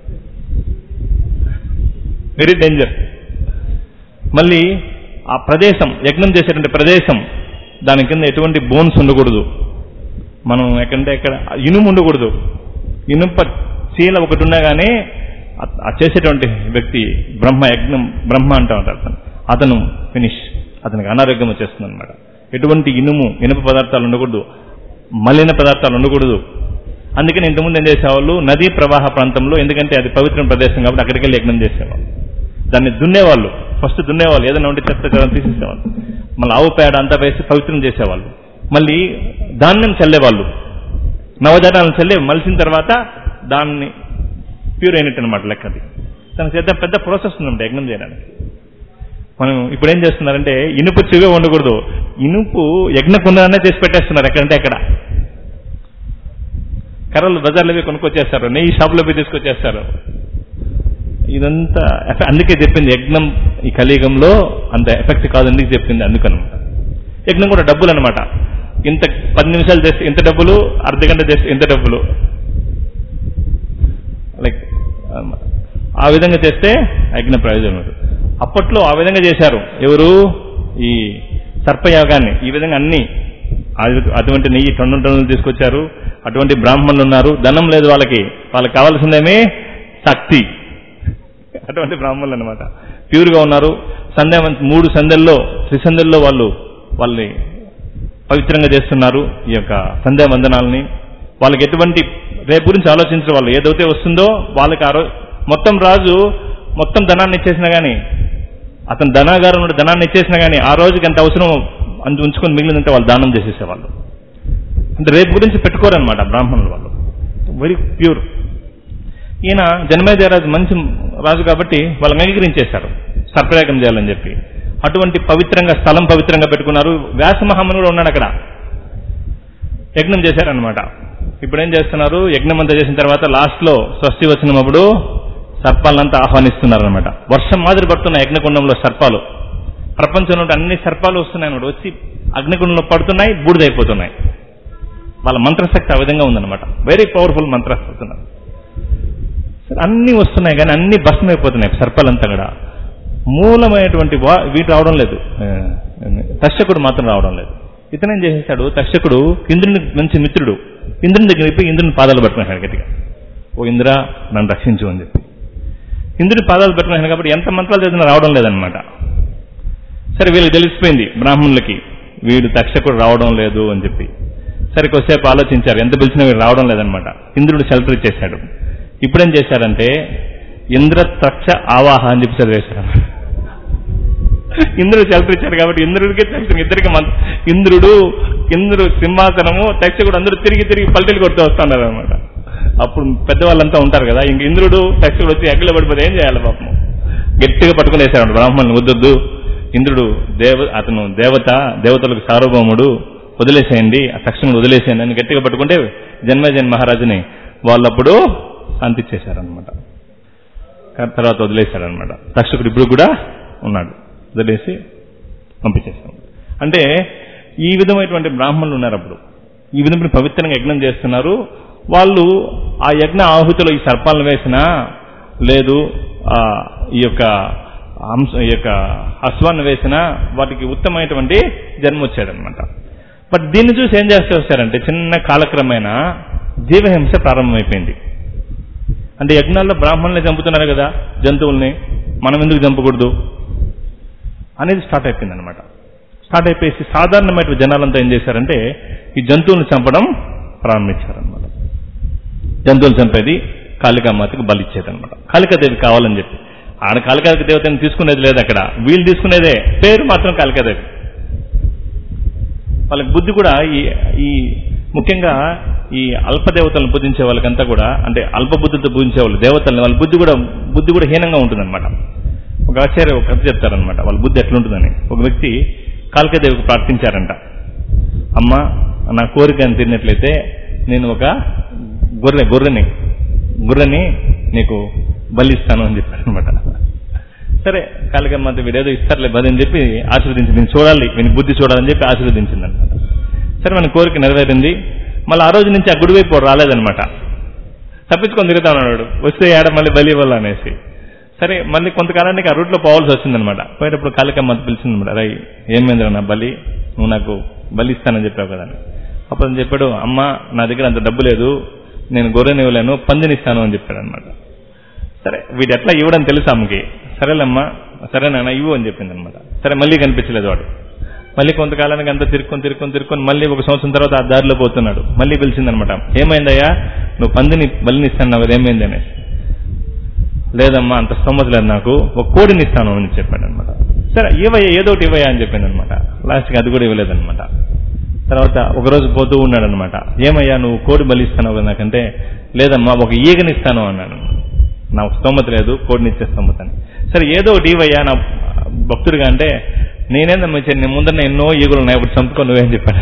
Very danger. మళ్ళీ ఆ ప్రదేశం, యజ్ఞం చేసేటువంటి ప్రదేశం, దాని కింద ఎటువంటి బోన్స్ ఉండకూడదు. మనం ఎక్కడంటే ఎక్కడ ఇనుము ఉండకూడదు. ఇనుప చీల ఒకటి ఉన్నా కానీ ఆ చేసేటువంటి వ్యక్తి బ్రహ్మ, యజ్ఞం బ్రహ్మ అంటూ ఉంటారు, అతను ఫినిష్, అతనికి అనారోగ్యం వచ్చేస్తుంది అనమాట. ఎటువంటి ఇనుము, ఇనుప పదార్థాలు ఉండకూడదు, మలిన పదార్థాలు ఉండకూడదు. అందుకని ఇంతకుముందు ఏం చేసేవాళ్ళు, నదీ ప్రవాహ ప్రాంతంలో, ఎందుకంటే అది పవిత్ర ప్రదేశం కాబట్టి అక్కడికి వెళ్ళి యజ్ఞం చేసేవాళ్ళు. దాన్ని దున్నేవాళ్ళు, ఫస్ట్ దున్నేవాళ్ళు, ఏదైనా ఉంటే చెత్త చెత్త తీసేసేవాళ్ళు, మళ్ళీ ఆవు పేడ అంతా వేసి పవిత్రం చేసేవాళ్ళు. మళ్ళీ ధాన్యం చల్లేవాళ్ళు, నవధాన్యాలను చల్లే మలిసిన తర్వాత దాన్ని ప్యూర్ అయినట్టు అనమాట లెక్కది. దానికి పెద్ద పెద్ద ప్రాసెస్ ఉందంటే యజ్ఞం చేయడానికి. మనం ఇప్పుడు ఏం చేస్తున్నారంటే ఇనుపు చెవి ఉండకూడదు, ఇనుపు యజ్ఞ కుండనే చేసి పెట్టేస్తున్నారు ఎక్కడంటే ఎక్కడ. కర్రలు బజార్లో పోయి కొనుక్కొచ్చేస్తారు, నెయ్యి షాపులో పోయి తీసుకొచ్చేస్తారు. ఇదంతా అందుకే చెప్పింది యజ్ఞం ఈ కలియుగంలో అంత ఎఫెక్ట్ కాదు, ఎందుకు చెప్పింది అందుకనమాట. యజ్ఞం కూడా డబ్బులు అనమాట. ఇంత పది నిమిషాలు చేస్తే ఇంత డబ్బులు, అర్ధ గంట చేస్తే ఇంత డబ్బులు, లైక్ ఆ విధంగా చేస్తే యజ్ఞ ప్రయోజనం. అప్పట్లో ఆ విధంగా చేశారు ఎవరు, ఈ సర్పయాగాన్ని. ఈ విధంగా అన్ని అటువంటి నెయ్యి టన్ను టన్నులు తీసుకొచ్చారు. అటువంటి బ్రాహ్మణులు ఉన్నారు, ధనం లేదు వాళ్ళకి, వాళ్ళకి కావాల్సిందేమీ శక్తి. అటువంటి బ్రాహ్మణులు అనమాట, ప్యూర్గా ఉన్నారు. సంధ్య మూడు సంధ్యల్లో త్రిసంధ్యల్లో వాళ్ళు వాళ్ళని పవిత్రంగా చేస్తున్నారు ఈ యొక్క సంధ్యా వందనాలని. వాళ్ళకి ఎటువంటి రేపు గురించి ఆలోచించే వాళ్ళు, ఏదైతే వస్తుందో వాళ్ళకి ఆ రోజు మొత్తం రాజు మొత్తం ధనాన్ని ఇచ్చేసినా కానీ, అతను ధనాగారం నుండి ధనాన్ని ఇచ్చేసినా కానీ ఆ రోజుకి ఎంత అవసరం అంత ఉంచుకొని మిగిలినంటే వాళ్ళు దానం చేసేసేవాళ్ళు. అంటే రేపు గురించి పెట్టుకోరనమాట బ్రాహ్మణులు, వాళ్ళు వెరీ ప్యూర్. ఈయన జనమేజయ రాజు మంచి రాజు కాబట్టి వాళ్ళని అంగీకరించేశారు సర్పయాగం చేయాలని చెప్పి. అటువంటి పవిత్రంగా స్థలం పవిత్రంగా పెట్టుకున్నారు. వ్యాస మహాముని కూడా ఉన్నాడు అక్కడ, యజ్ఞం చేశారనమాట. ఇప్పుడు ఏం చేస్తున్నారు, యజ్ఞం అంతా చేసిన తర్వాత లాస్ట్ లో స్వస్తి వచ్చినప్పుడు సర్పాలంతా ఆహ్వానిస్తున్నారనమాట. వర్షం మాదిరి పడుతున్నాయి యజ్ఞకుండంలో సర్పాలు. ప్రపంచంలో అన్ని సర్పాలు వస్తున్నాయి అన్నమాట, వచ్చి అగ్నికుండంలో పడుతున్నాయి, బూడిదైపోతున్నాయి. వాళ్ళ మంత్రశక్తి ఆ విధంగా ఉందన్నమాట. వెరీ పవర్ఫుల్ మంత్రశక్తి. అన్ని వస్తున్నాయి కానీ అన్ని భస్మం అయిపోతున్నాయి సర్పాలంతా కూడా. మూలమైనటువంటి వీటి రావడం లేదు, తక్షకుడు మాత్రం రావడం లేదు. ఇతనేం చేసేసాడు, తక్షకుడు ఇంద్రుని మంచి మిత్రుడు, ఇంద్రుని దగ్గర పోయి ఇంద్రుని పాదాలు పట్టుకున్నాడు గట్టిగా. ఓ ఇంద్ర నన్ను రక్షించు అని చెప్పి ఇంద్రుని పాదాలు పట్టుకున్నాడు. కాబట్టి ఎంత మంత్రాలు చేసినా రావడం లేదనమాట. సరే వీళ్ళకి తెలిసిపోయింది బ్రాహ్మణులకి, వీడు తక్షకుడు రావడం లేదు అని చెప్పి. సరే కొద్దిసేపు ఆలోచించారు, ఎంత పిలిచినా వీడు రావడం లేదనమాట. ఇంద్రుడు షెల్టర్ ఇచ్చేశాడు. ఇప్పుడేం చేశారంటే ఇంద్ర తక్ష ఆవాహ అని చెప్పి చదివేశారు. ఇంద్రుడు షెల్టర్ ఇచ్చాడు కాబట్టి ఇంద్రుడికి తక్ష ఇద్దరికి ఇంద్రుడు ఇంద్రుడు సింహాసనము తక్షకుడు అందరూ తిరిగి తిరిగి పల్టీలు కొడుతూ వస్తున్నారు అనమాట. అప్పుడు పెద్దవాళ్ళంతా ఉంటారు కదా, ఇంక ఇంద్రుడు తక్షకుడు వచ్చి అగ్గిలో పడిపోతే ఏం చేయాలి పాపం. గట్టిగా పట్టుకునేశాడు బ్రాహ్మణుని, వద్దొద్దు ఇంద్రుడు దేవ అతను దేవత, దేవతలకు సార్వభౌముడు, వదిలేసేయండి ఆ తక్షకుడు వదిలేసేయండి అని గట్టిగా పట్టుకుంటే జన్మేజయ మహారాజుని వాళ్ళప్పుడు శాంతిచ్చేశారనమాట. తర్వాత వదిలేశారనమాట. తక్షకుడు ఇప్పుడు కూడా ఉన్నాడు, వదిలేసి పంపించేశారు. అంటే ఈ విధమైనటువంటి బ్రాహ్మణులు ఉన్నారు అప్పుడు, ఈ విధమైన పవిత్రంగా యజ్ఞం చేస్తున్నారు. వాళ్ళు ఆ యజ్ఞ ఆహుతిలో ఈ సర్పాలను వేసినా లేదు, ఈ యొక్క అంశ ఈ యొక్క అశ్వాన్ని వేసినా వాటికి ఉత్తమమైనటువంటి జన్మ వచ్చాడనమాట. బట్ దీన్ని చూసి ఏం చేస్తూ వచ్చారంటే చిన్న కాలక్రమేణా జీవహింస ప్రారంభమైపోయింది. అంటే యజ్ఞాల్లో బ్రాహ్మణుల్ని చంపుతున్నారు కదా, జంతువుల్ని మనం ఎందుకు చంపకూడదు అనేది స్టార్ట్ అయిపోయింది అనమాట. స్టార్ట్ అయిపోయేసి సాధారణమైన జనాలంతా ఏం చేశారంటే ఈ జంతువులను చంపడం ప్రారంభించారనమాట. జంతువులు చంపేది కాళికామాతకు బలిచ్చేదనమాట. కాళికాదేవి కావాలని చెప్పి ఆడ కాళికా దేవతని తీసుకునేది లేదు అక్కడ, వీళ్ళు తీసుకునేదే, పేరు మాత్రం కాళికాదేవి. వాళ్ళకి బుద్ధి కూడా ఈ ఈ ముఖ్యంగా ఈ అల్పదేవతలను పూజించే వాళ్ళకంతా కూడా, అంటే అల్ప బుద్ధితో పూజించే వాళ్ళు దేవతల్ని, వాళ్ళ బుద్ధి కూడా బుద్ధి కూడా హీనంగా ఉంటుందన్నమాట. ఒక ఆచార్య ఒక కథ చెప్తారనమాట వాళ్ళ బుద్ధి ఎట్లుంటుందని. ఒక వ్యక్తి కాళికాదేవికి ప్రార్థించారంట, అమ్మ నా కోరిక తీరినట్లయితే నేను ఒక గొర్రె గొర్రెని గొర్రెని నీకు బలిస్తాను అని చెప్పాడు అనమాట. సరే కాళికమ్మ వీడేదో ఇస్తారులే బలి అని చెప్పి ఆశీర్వదించి, నేను చూడాలి వీని బుద్ధి చూడాలని చెప్పి ఆశీర్వదించింది అనమాట. సరే మన కోరిక నెరవేరింది. మళ్ళీ ఆ రోజు నుంచి ఆ గుడి వైపు రాలేదనమాట, తప్పించుకొని తిరుగుతా ఉన్నాడు. వస్తే ఏడ మళ్ళీ బలి ఇవ్వాలి అనేసి. సరే మళ్ళీ కొంతకాలానికి ఆ రూట్లో పోవాల్సి వచ్చిందనమాట. పోయేటప్పుడు కాళికమ్మ పిలిచిందనమాట, రై ఏమైందిరా నా బలి, నువ్వు నాకు బలి ఇస్తానని చెప్పావు కదా అని. అప్పుడు చెప్పాడు, అమ్మ నా దగ్గర అంత డబ్బు లేదు, నేను గొర్రెని ఇవ్వలేను, పందినిస్తాను అని చెప్పాడు అనమాట. సరే వీడు ఎట్లా ఇవ్వడం తెలుసు అమ్మకి. సరేలేమ్మా సరేనా ఇవ్వు అని చెప్పింది అనమాట. సరే మళ్ళీ కనిపించలేదు వాడు. మళ్ళీ కొంతకాలానికి అంతా తిరుక్కొని తిరుక్కొని తిరుక్కొని మళ్ళీ ఒక సంవత్సరం తర్వాత ఆ దారిలో పోతున్నాడు. మళ్ళీ పిలిచిందనమాట, ఏమైందయ్యా నువ్వు పందిని బలిని ఇస్తాను కదా, ఏమైంది అనేసి. లేదమ్మా అంత స్తోమత లేదు నాకు, ఒక కోడిని ఇస్తాను అని చెప్పాడు అనమాట. సరే ఇవ్వయ్యా ఏదో ఒకటి ఇవ్వయా అని చెప్పింది అనమాట. లాస్ట్కి అది కూడా ఇవ్వలేదనమాట. తర్వాత ఒకరోజు పోతూ ఉన్నాడు అనమాట, ఏమయ్యా నువ్వు కోడి బలిస్తాను కదా నాకంటే, లేదమ్మా ఒక ఈగని ఇస్తాను అన్నాడు. నాకు స్తోమత లేదు, కోడిని ఇచ్చే స్తోమత అని. సరే ఏదో ఒకటి ఇవ్వయ్యా నా భక్తుడిగా అంటే, నేనేందమ్మా నేను ముందర ఎన్నో ఈగులు ఉన్నాయి ఇప్పుడు చంపుకో నువ్వేం చెప్పాడు.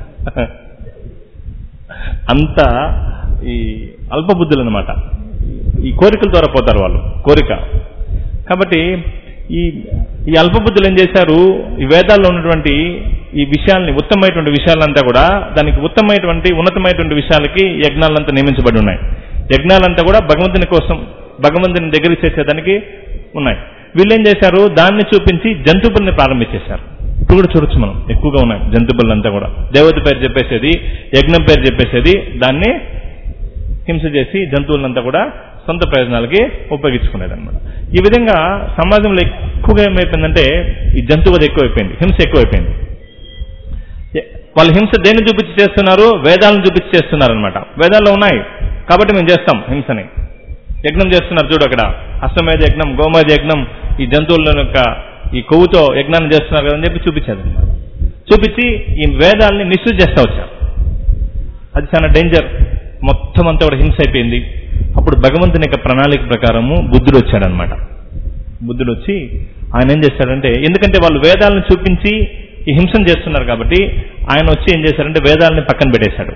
అంతా ఈ అల్పబుద్ధులు అనమాట, ఈ కోరికల ద్వారా పోతారు వాళ్ళు, కోరిక. కాబట్టి ఈ ఈ అల్పబుద్ధులు ఏం చేశారు, ఈ వేదాల్లో ఉన్నటువంటి ఈ విషయాల్ని, ఉత్తమమైనటువంటి విషయాలంతా కూడా దానికి ఉత్తమమైనటువంటి ఉన్నతమైనటువంటి విషయాలకి యజ్ఞాలంతా నియమించబడి ఉన్నాయి. యజ్ఞాలంతా కూడా భగవంతుని కోసం, భగవంతుని దగ్గరికి చేసేదానికి ఉన్నాయి. వీళ్ళేం చేశారు, దాన్ని చూపించి జంతువుల్ని ప్రారంభించేశారు. ఇప్పుడు కూడా చూడొచ్చు మనం, ఎక్కువగా ఉన్నాయి జంతువులంతా కూడా. దేవత పేరు చెప్పేసేది, యజ్ఞం పేరు చెప్పేసేది, దాన్ని హింస చేసి జంతువులంతా కూడా సొంత ప్రయోజనాలకి ఉపయోగించుకునేది అనమాట. ఈ విధంగా సమాజంలో ఎక్కువగా ఏమైపోయిందంటే ఈ జంతువుది ఎక్కువైపోయింది, హింస ఎక్కువైపోయింది. వాళ్ళు హింస దేన్ని చూపించి చేస్తున్నారు, వేదాలను చూపించి చేస్తున్నారు అనమాట. వేదాల్లో ఉన్నాయి కాబట్టి మేము చేస్తాం హింసని. యజ్ఞం చేస్తున్నారు చూడు అక్కడ, అశ్వమేధ యజ్ఞం, గోమేధ యజ్ఞం, ఈ జంతువుల యొక్క ఈ కొవ్వుతో యజ్ఞాన్ని చేస్తున్నారు కదని చెప్పి చూపించారు అనమాట. చూపించి ఈ వేదాలని మిస్యూజ్ చేస్తూ వచ్చారు. అది చాలా డేంజర్. మొత్తం అంతా కూడా హింస అయిపోయింది. అప్పుడు భగవంతుని యొక్క ప్రణాళిక ప్రకారము బుద్ధుడు వచ్చాడనమాట. బుద్ధుడు వచ్చి ఆయన ఏం చేశాడంటే, ఎందుకంటే వాళ్ళు వేదాలను చూపించి ఈ హింసను చేస్తున్నారు కాబట్టి ఆయన వచ్చి ఏం చేశారంటే వేదాలని పక్కన పెట్టేశాడు.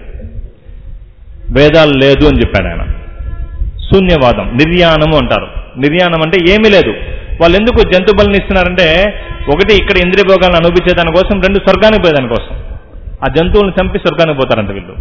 వేదాలు లేదు అని చెప్పాడు ఆయన. శూన్యవాదం, నిర్యాణము అంటారు. నిర్యాణం అంటే ఏమీ లేదు. వాళ్ళు ఎందుకు జంతు బలిని ఇస్తున్నారంటే, ఒకటి ఇక్కడ ఇంద్రియ భోగాలను అనుభవించే దానికోసం, రెండు స్వర్గానికి పోయేదానికోసం. ఆ జంతువులను చంపి స్వర్గానికి పోతారంట వీళ్ళు.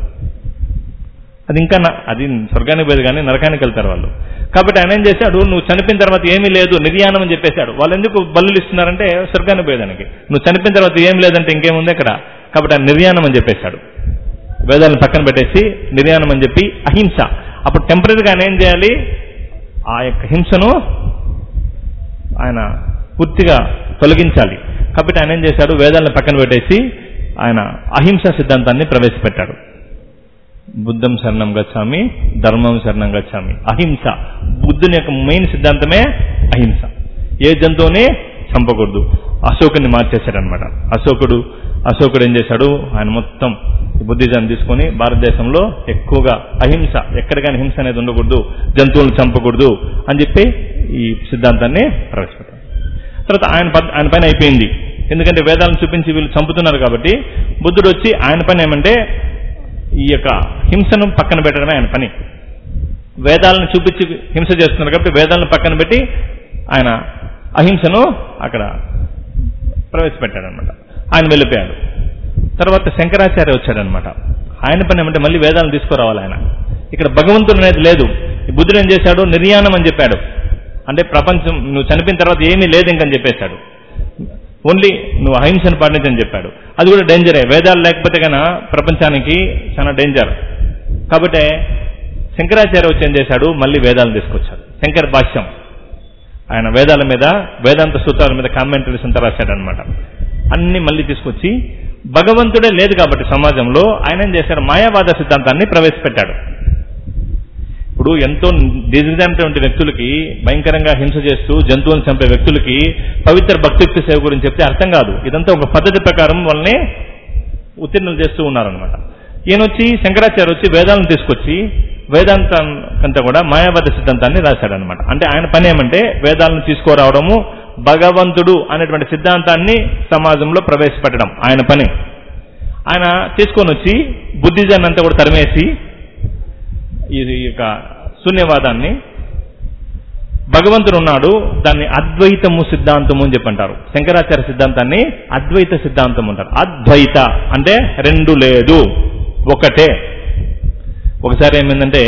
అది ఇంకా అది స్వర్గానికి పోయేది కానీ నరకానికి వెళ్తారు వాళ్ళు. కాబట్టి ఆయన ఏం చేశాడు, నువ్వు చనిపోయిన తర్వాత ఏమీ లేదు, నిర్యాణం అని చెప్పేశాడు. వాళ్ళు ఎందుకు బలులు ఇస్తున్నారంటే స్వర్గానికి పోయేదానికి. నువ్వు చనిపోయిన తర్వాత ఏం లేదంటే ఇంకేముంది ఇక్కడ. కాబట్టి ఆయన నిర్యాణం అని చెప్పేశాడు. వేదాలను పక్కన పెట్టేసి నిర్యాణం అని చెప్పి అహింస. అప్పుడు టెంపరీగా ఆయన ఏం చేయాలి, ఆ యొక్క హింసను ఆయన పూర్తిగా తొలగించాలి. కాబట్టి ఆయన ఏం చేశాడు, వేదాలను పక్కన పెట్టేసి ఆయన అహింసా సిద్ధాంతాన్ని ప్రవేశపెట్టాడు. బుద్ధం శరణం గచ్చామి, ధర్మం శరణం గచ్చామి. అహింస, బుద్ధుని యొక్క మెయిన్ సిద్ధాంతమే అహింస. ఏ జంతువుని చంపకూడదు. అశోకుని మార్చేశాడనమాట. అశోకుడు అశోకుడు ఏం చేశాడు, ఆయన మొత్తం బుద్ధిజాన్ని తీసుకొని భారతదేశంలో ఎక్కువగా అహింస, ఎక్కడికైనా హింస అనేది ఉండకూడదు, జంతువులను చంపకూడదు అని చెప్పి ఈ సిద్ధాంతాన్ని ప్రవేశపెట్టాడు. తర్వాత ఆయన ఆయన పైన అయిపోయింది. ఎందుకంటే వేదాలను చూపించి వీళ్ళు చంపుతున్నారు కాబట్టి బుద్ధుడు వచ్చి ఆయన పని ఏమంటే ఈ యొక్క హింసను పక్కన పెట్టడమే ఆయన పని. వేదాలను చూపించి హింస చేస్తున్నారు కాబట్టి వేదాలను పక్కన పెట్టి ఆయన అహింసను అక్కడ ప్రవేశపెట్టాడనమాట. ఆయన వెళ్ళిపోయాడు. తర్వాత శంకరాచార్య వచ్చాడనమాట. ఆయన పని ఏమంటే మళ్ళీ వేదాలను తీసుకురావాలి ఆయన. ఇక్కడ భగవంతుడు అనేది లేదు. బుద్ధుడు ఏం చేశాడు, నిర్యాణం అని చెప్పాడు. అంటే ప్రపంచం నువ్వు చనిపోయిన తర్వాత ఏమీ లేదు ఇంకని చెప్పేశాడు. ఓన్లీ నువ్వు అహింసను పాటించని చెప్పాడు. అది కూడా డేంజరే. వేదాలు లేకపోతే కన్నా ప్రపంచానికి చాలా డేంజర్. కాబట్టి శంకరాచార్య వచ్చి ఏం చేశాడు, మళ్ళీ వేదాలను తీసుకొచ్చాడు. శంకర భాష్యం, ఆయన వేదాల మీద, వేదాంత సూత్రాల మీద కామెంటరీస్ అంతా రాశాడనమాట. అన్ని మళ్ళీ తీసుకొచ్చి భగవంతుడే లేదు కాబట్టి సమాజంలో ఆయన ఏం చేశాడు, మాయావాద సిద్ధాంతాన్ని ప్రవేశపెట్టాడు. ఇప్పుడు ఎంతో దిగజారినటువంటి వ్యక్తులకి, భయంకరంగా హింస చేస్తూ జంతువులను చంపే వ్యక్తులకి పవిత్ర భక్తియుక్త సేవ గురించి చెప్తే అర్థం కాదు. ఇదంతా ఒక పద్ధతి ప్రకారం వాళ్ళని ఉత్తీర్ణులు చేస్తూ ఉన్నారనమాట. ఈయన వచ్చి శంకరాచార్య వచ్చి వేదాలను తీసుకొచ్చి వేదాంతంతా కూడా మాయావాద సిద్ధాంతాన్ని రాశాడనమాట. అంటే ఆయన పని ఏమంటే వేదాలను తీసుకురావడము, భగవంతుడు అనేటువంటి సిద్ధాంతాన్ని సమాజంలో ప్రవేశపెట్టడం ఆయన పని. ఆయన తీసుకొని వచ్చి బుద్ధిజాన్ని అంతా కూడా తరిమేసి ఈ యొక్క శూన్యవాదాన్ని, భగవంతుడు ఉన్నాడు దాన్ని అద్వైతము సిద్ధాంతము అని చెప్పంటారు. శంకరాచార్య సిద్ధాంతాన్ని అద్వైత సిద్ధాంతం అంటారు. అద్వైత అంటే రెండు లేదు, ఒకటే. ఒకసారి ఏమైందంటే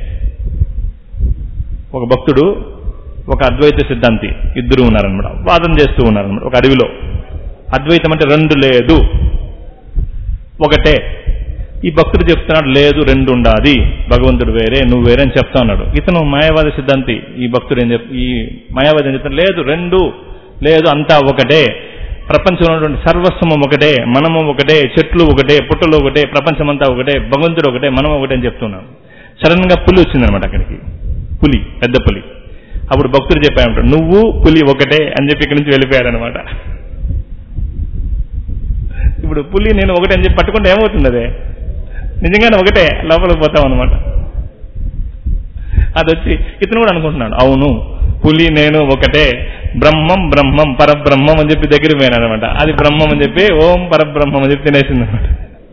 ఒక భక్తుడు ఒక అద్వైత సిద్ధాంతి ఇద్దరు ఉన్నారనమాట, వాదన చేస్తూ ఉన్నారనమాట ఒక అడవిలో. అద్వైతం అంటే రెండు లేదు, ఒకటే. ఈ భక్తుడు చెప్తున్నాడు లేదు రెండు ఉండాది, భగవంతుడు వేరే నువ్వు వేరే అని చెప్తా ఉన్నాడు. ఇతను మాయావాద సిద్ధాంతి, ఈ భక్తుడు ఏం చెప్ ఈ మాయావాది ఏం చెప్తాడు, లేదు రెండు లేదు, అంతా ఒకటే, ప్రపంచంలో ఉన్నటువంటి సర్వస్వము ఒకటే, మనము ఒకటే, చెట్లు ఒకటే, పుట్టలు ఒకటే, ప్రపంచమంతా ఒకటే, భగవంతుడు ఒకటే, మనం ఒకటే అని చెప్తున్నాం. సడన్ గా పులి వచ్చిందనమాట అక్కడికి, పులి, పెద్ద పులి. అప్పుడు భక్తుడు చెప్పాడు నువ్వు పులి ఒకటే అని చెప్పి ఇక్కడి నుంచి వెళ్ళిపోయాడనమాట. ఇప్పుడు పులి నేను ఒకటే అని చెప్పి పట్టుకుంటే ఏమవుతుంది, అదే నిజంగానే ఒకటే, లోపలికి పోతాం అనమాట. అది వచ్చి ఇతను కూడా అనుకుంటున్నాడు అవును పులి నేను ఒకటే, బ్రహ్మం బ్రహ్మం పరబ్రహ్మం అని చెప్పి దగ్గర పోయానమాట. అది బ్రహ్మం అని చెప్పి ఓం పరబ్రహ్మం అని చెప్పి తినేసింది అనమాట.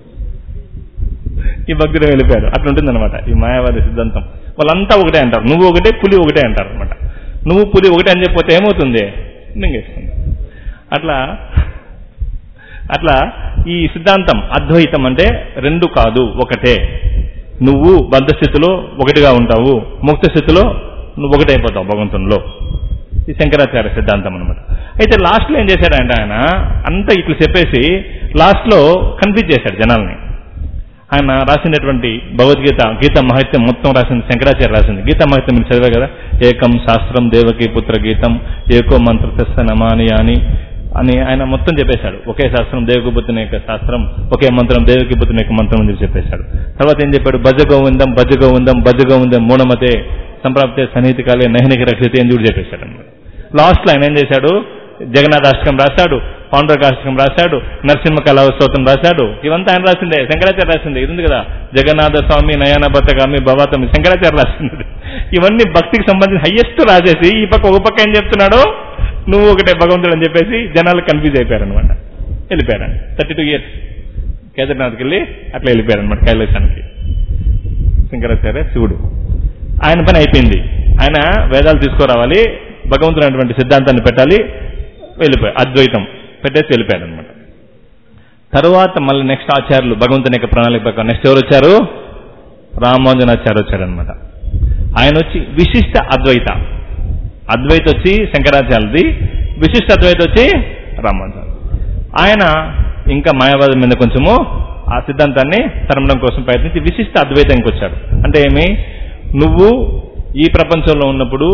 ఈ భక్తుడు వెళ్ళిపోయాడు. అట్లా ఉంటుంది అనమాట ఈ మాయావాద సిద్ధాంతం. వాళ్ళంతా ఒకటే అంటారు, నువ్వు ఒకటే పులి ఒకటే అంటారు అనమాట. నువ్వు పులి ఒకటే అని చెప్పితే ఏమవుతుంది, మింగేస్తుంది. అట్లా అట్లా ఈ సిద్ధాంతం అద్వైతం అంటే రెండు కాదు ఒకటే. నువ్వు బద్ధ స్థితిలో ఒకటిగా ఉంటావు, ముక్త స్థితిలో నువ్వు ఒకటైపోతావు భగవంతునిలో. ఈ శంకరాచార్య సిద్ధాంతం అనమాట. అయితే లాస్ట్ లో ఏం చేశాడంటే ఆయన అంతా ఇట్లా చెప్పేసి లాస్ట్ లో కన్ఫ్యూజ్ చేశాడు జనాల్ని. ఆయన రాసినటువంటి భగవద్గీత, గీత మహత్యం మొత్తం రాసింది శంకరాచార్య రాసింది. గీత మహత్యం మీరు చదివే కదా, ఏకం శాస్త్రం దేవకీ పుత్ర గీతం ఏకో మంత్ర తెస్త నమాని అని అని ఆయన మొత్తం చెప్పేశాడు. ఒకే శాస్త్రం దేవకీ పుత్రుని యొక్క శాస్త్రం, ఒకే మంత్రం దేవకీ పుత్రుని యొక్క మంత్రం అని చెప్పేశాడు. తర్వాత ఏం చెప్పాడు, భజ గోవిందం భజ గోవిందం భజ గోవిందం మూఢమతే సంప్రాప్తే సన్నిహితి కాలే నహినికి రక్షితే అని చూడు చెప్పేశాడు అనమాట. లాస్ట్ లో ఆయన ఏం చేశాడు, జగన్నాథాష్టకం రాశాడు, పౌండ్రకాష్టకం రాశాడు, నరసింహ కళాస్తోత్రం రాశాడు. ఇవంతా ఆయన రాసిందే, శంకరాచార్య రాసిందే. ఇది ఉంది కదా, జగన్నాథ స్వామి నయన బతగామి భవాతమి, శంకరాచార్య రాసింది. ఇవన్నీ భక్తికి సంబంధించి హయ్యెస్ట్ రాసేసి ఈ పక్క ఒక పక్క ఏం చెప్తున్నాడో నువ్వు ఒకటే భగవంతుడు అని చెప్పేసి జనాలు కన్ఫ్యూజ్ అయిపోయారనమాట. వెళ్ళిపోయారు థర్టీ టూ ఇయర్స్ కేదార్నాథ్కి వెళ్ళి అట్లా వెళ్ళిపోయారనమాట కైలాసానికి. శంకరాచార్య శివుడు ఆయన పని అయిపోయింది. ఆయన వేదాలు తీసుకురావాలి, భగవంతుడు అటువంటి సిద్ధాంతాన్ని పెట్టాలి, వెళ్ళిపోయారు. అద్వైతం పెట్టేసి వెళ్ళిపోయాడు అనమాట. తర్వాత మళ్ళీ నెక్స్ట్ ఆచార్యులు భగవంతుని యొక్క ప్రణాళిక ప్రకారం నెక్స్ట్ ఎవరు వచ్చారు? రామానుజనాచార్య వచ్చారనమాట. ఆయన వచ్చి విశిష్ట అద్వైత, అద్వైత వచ్చి శంకరాచార్యది, విశిష్ట అద్వైత వచ్చి రామానుజాచార్య. ఆయన ఇంకా మాయావాదం మీద కొంచెము ఆ సిద్ధాంతాన్ని తరమడం కోసం ప్రయత్నించి విశిష్ట అద్వైతానికి వచ్చాడు. అంటే ఏమి, నువ్వు ఈ ప్రపంచంలో ఉన్నప్పుడు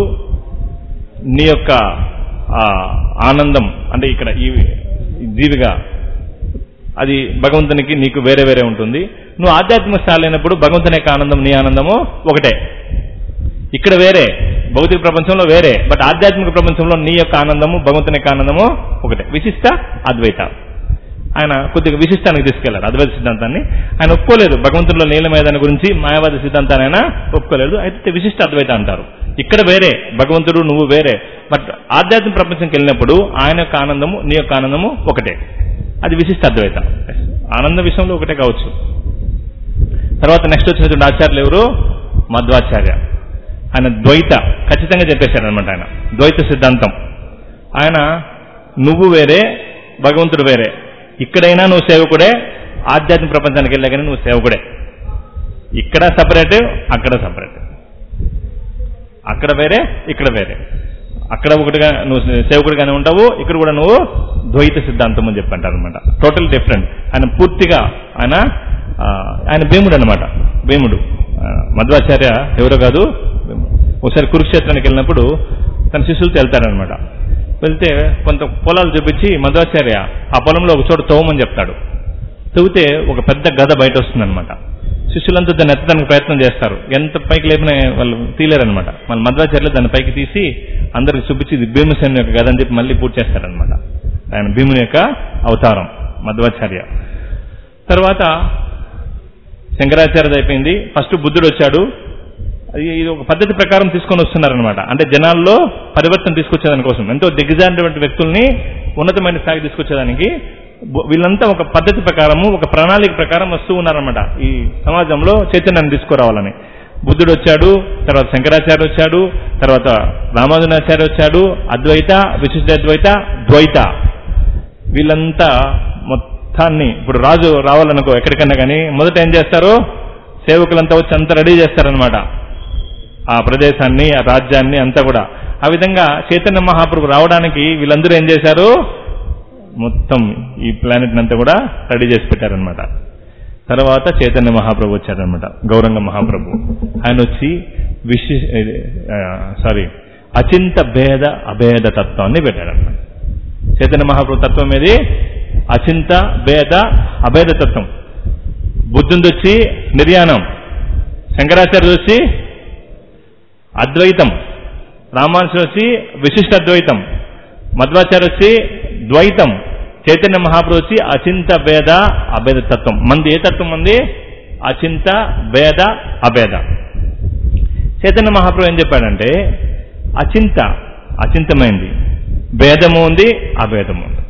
నీ యొక్క ఆనందం అంటే ఇక్కడ ఈ జీవిగా అది భగవంతునికి నీకు వేరే వేరే ఉంటుంది. నువ్వు ఆధ్యాత్మిక స్థాయి అయినప్పుడు భగవంతుని యొక్క ఆనందం నీ ఆనందము ఒకటే. ఇక్కడ వేరే, భౌతిక ప్రపంచంలో వేరే, బట్ ఆధ్యాత్మిక ప్రపంచంలో నీ యొక్క ఆనందము భగవంతుని యొక్క ఆనందము ఒకటే. విశిష్ట అద్వైత. ఆయన కొద్దిగా విశిష్టానికి తీసుకెళ్లారు అద్వైత సిద్ధాంతాన్ని. ఆయన ఒప్పుకోలేదు భగవంతుడిలో నీలమేదాని గురించి, మాయావాద సిద్ధాంతాన్ని ఆయన ఒప్పుకోలేదు. అయితే విశిష్ట అద్వైత అంటారు. ఇక్కడ వేరే, భగవంతుడు నువ్వు వేరే, బట్ ఆధ్యాత్మిక ప్రపంచంకి వెళ్ళినప్పుడు ఆయన యొక్క ఆనందము నీ యొక్క ఆనందము ఒకటే. అది విశిష్ట అద్వైత. ఆనంద విషయంలో ఒకటే కావచ్చు. తర్వాత నెక్స్ట్ వచ్చినటువంటి ఆచార్యులు ఎవరు? మధ్వాచార్య. ఆయన ద్వైత ఖచ్చితంగా చెప్పేశారనమాట. ఆయన ద్వైత సిద్ధాంతం. ఆయన నువ్వు వేరే, భగవంతుడు వేరే. ఇక్కడైనా నువ్వు సేవకుడే, ఆధ్యాత్మిక ప్రపంచానికి వెళ్ళాకనే నువ్వు సేవకుడే. ఇక్కడ సపరేట్, అక్కడ సపరేట్. అక్కడ వేరే, ఇక్కడ వేరే. అక్కడ ఒకటిగా నువ్వు సేవకుడిగానే ఉంటావు, ఇక్కడ కూడా నువ్వు ద్వైత సిద్ధాంతం అని చెప్పంటారు అనమాట. Total different. ఆయన పూర్తిగా ఆయన ఆయన భీముడు అనమాట. భీముడు మధ్వాచార్య ఎవరో కాదు. ఒకసారి కురుక్షేత్రానికి వెళ్ళినప్పుడు తన శిష్యులతో వెళ్తారనమాట. వెళ్తే కొంత పొలాలు చూపించి మధ్వాచార్య ఆ పొలంలో ఒక చోట తవ్వమని చెప్తాడు. తవ్వితే ఒక పెద్ద గద బయట వస్తుందనమాట. శిష్యులంతా దాన్ని ఎత్తడానికి ప్రయత్నం చేస్తారు. ఎంత పైకి లేపినా వాళ్ళు తీలేరనమాట. మళ్ళీ మధ్వాచార్యులు దాన్ని పైకి తీసి అందరికి చూపించి ఇది భీమసేనుని యొక్క గద అని చెప్పి మళ్ళీ పూర్తి చేస్తారనమాట. ఆయన భీముని యొక్క అవతారం మధ్వాచార్య. తర్వాత శంకరాచార్యది అయిపోయింది. ఫస్ట్ బుద్ధుడు వచ్చాడు. ఇది ఒక పద్ధతి ప్రకారం తీసుకొని వస్తున్నారనమాట. అంటే జనాల్లో పరివర్తన తీసుకొచ్చేదాని కోసం, ఎంతో దిగ్గజారినటువంటి వ్యక్తుల్ని ఉన్నతమైన స్థాయికి తీసుకొచ్చేదానికి వీళ్ళంతా ఒక పద్ధతి ప్రకారము, ఒక ప్రణాళిక ప్రకారం వస్తూ ఉన్నారనమాట. ఈ సమాజంలో చైతన్యాన్ని తీసుకురావాలని బుద్ధుడు వచ్చాడు, తర్వాత శంకరాచార్య వచ్చాడు, తర్వాత రామానుజాచార్య వచ్చాడు, అద్వైత, విశిష్ట అద్వైత, ద్వైత. వీళ్ళంతా మొత్తాన్ని ఇప్పుడు రాజు రావాలనుకో ఎక్కడికన్నా కానీ మొదట ఏం చేస్తారు? సేవకులంతా వచ్చి అంతా రెడీ చేస్తారనమాట. ఆ ప్రదేశాన్ని, ఆ రాజ్యాన్ని అంతా కూడా. ఆ విధంగా చైతన్య మహాప్రభు రావడానికి వీళ్ళందరూ ఏం చేశారు? మొత్తం ఈ ప్లానెట్ అంతా కూడా రెడీ చేసి పెట్టారనమాట. తర్వాత చైతన్య మహాప్రభు వచ్చారనమాట, గౌరంగ మహాప్రభు. ఆయన వచ్చి విశి సారీ అచింత భేద అభేద తత్వాన్ని పెట్టారనమాట. చైతన్య మహాప్రభు తత్వం ఏది? అచింత భేద అభేద తత్వం. బుద్ధుని వచ్చి నిర్యాణం, శంకరాచార్య వచ్చి అద్వైతం, రామానుజుడు వచ్చి విశిష్ట అద్వైతం, మధ్వాచార్య వచ్చి ద్వైతం, చైతన్య మహాప్రభు వచ్చి అచింత భేద అభేద తత్వం. మంది ఏ తత్వం ఉంది? అచింత భేద అభేద. చైతన్య మహాప్రభు ఏం చెప్పాడంటే అచింత అచింతమైంది, భేదము ఉంది, అభేదము ఉంది.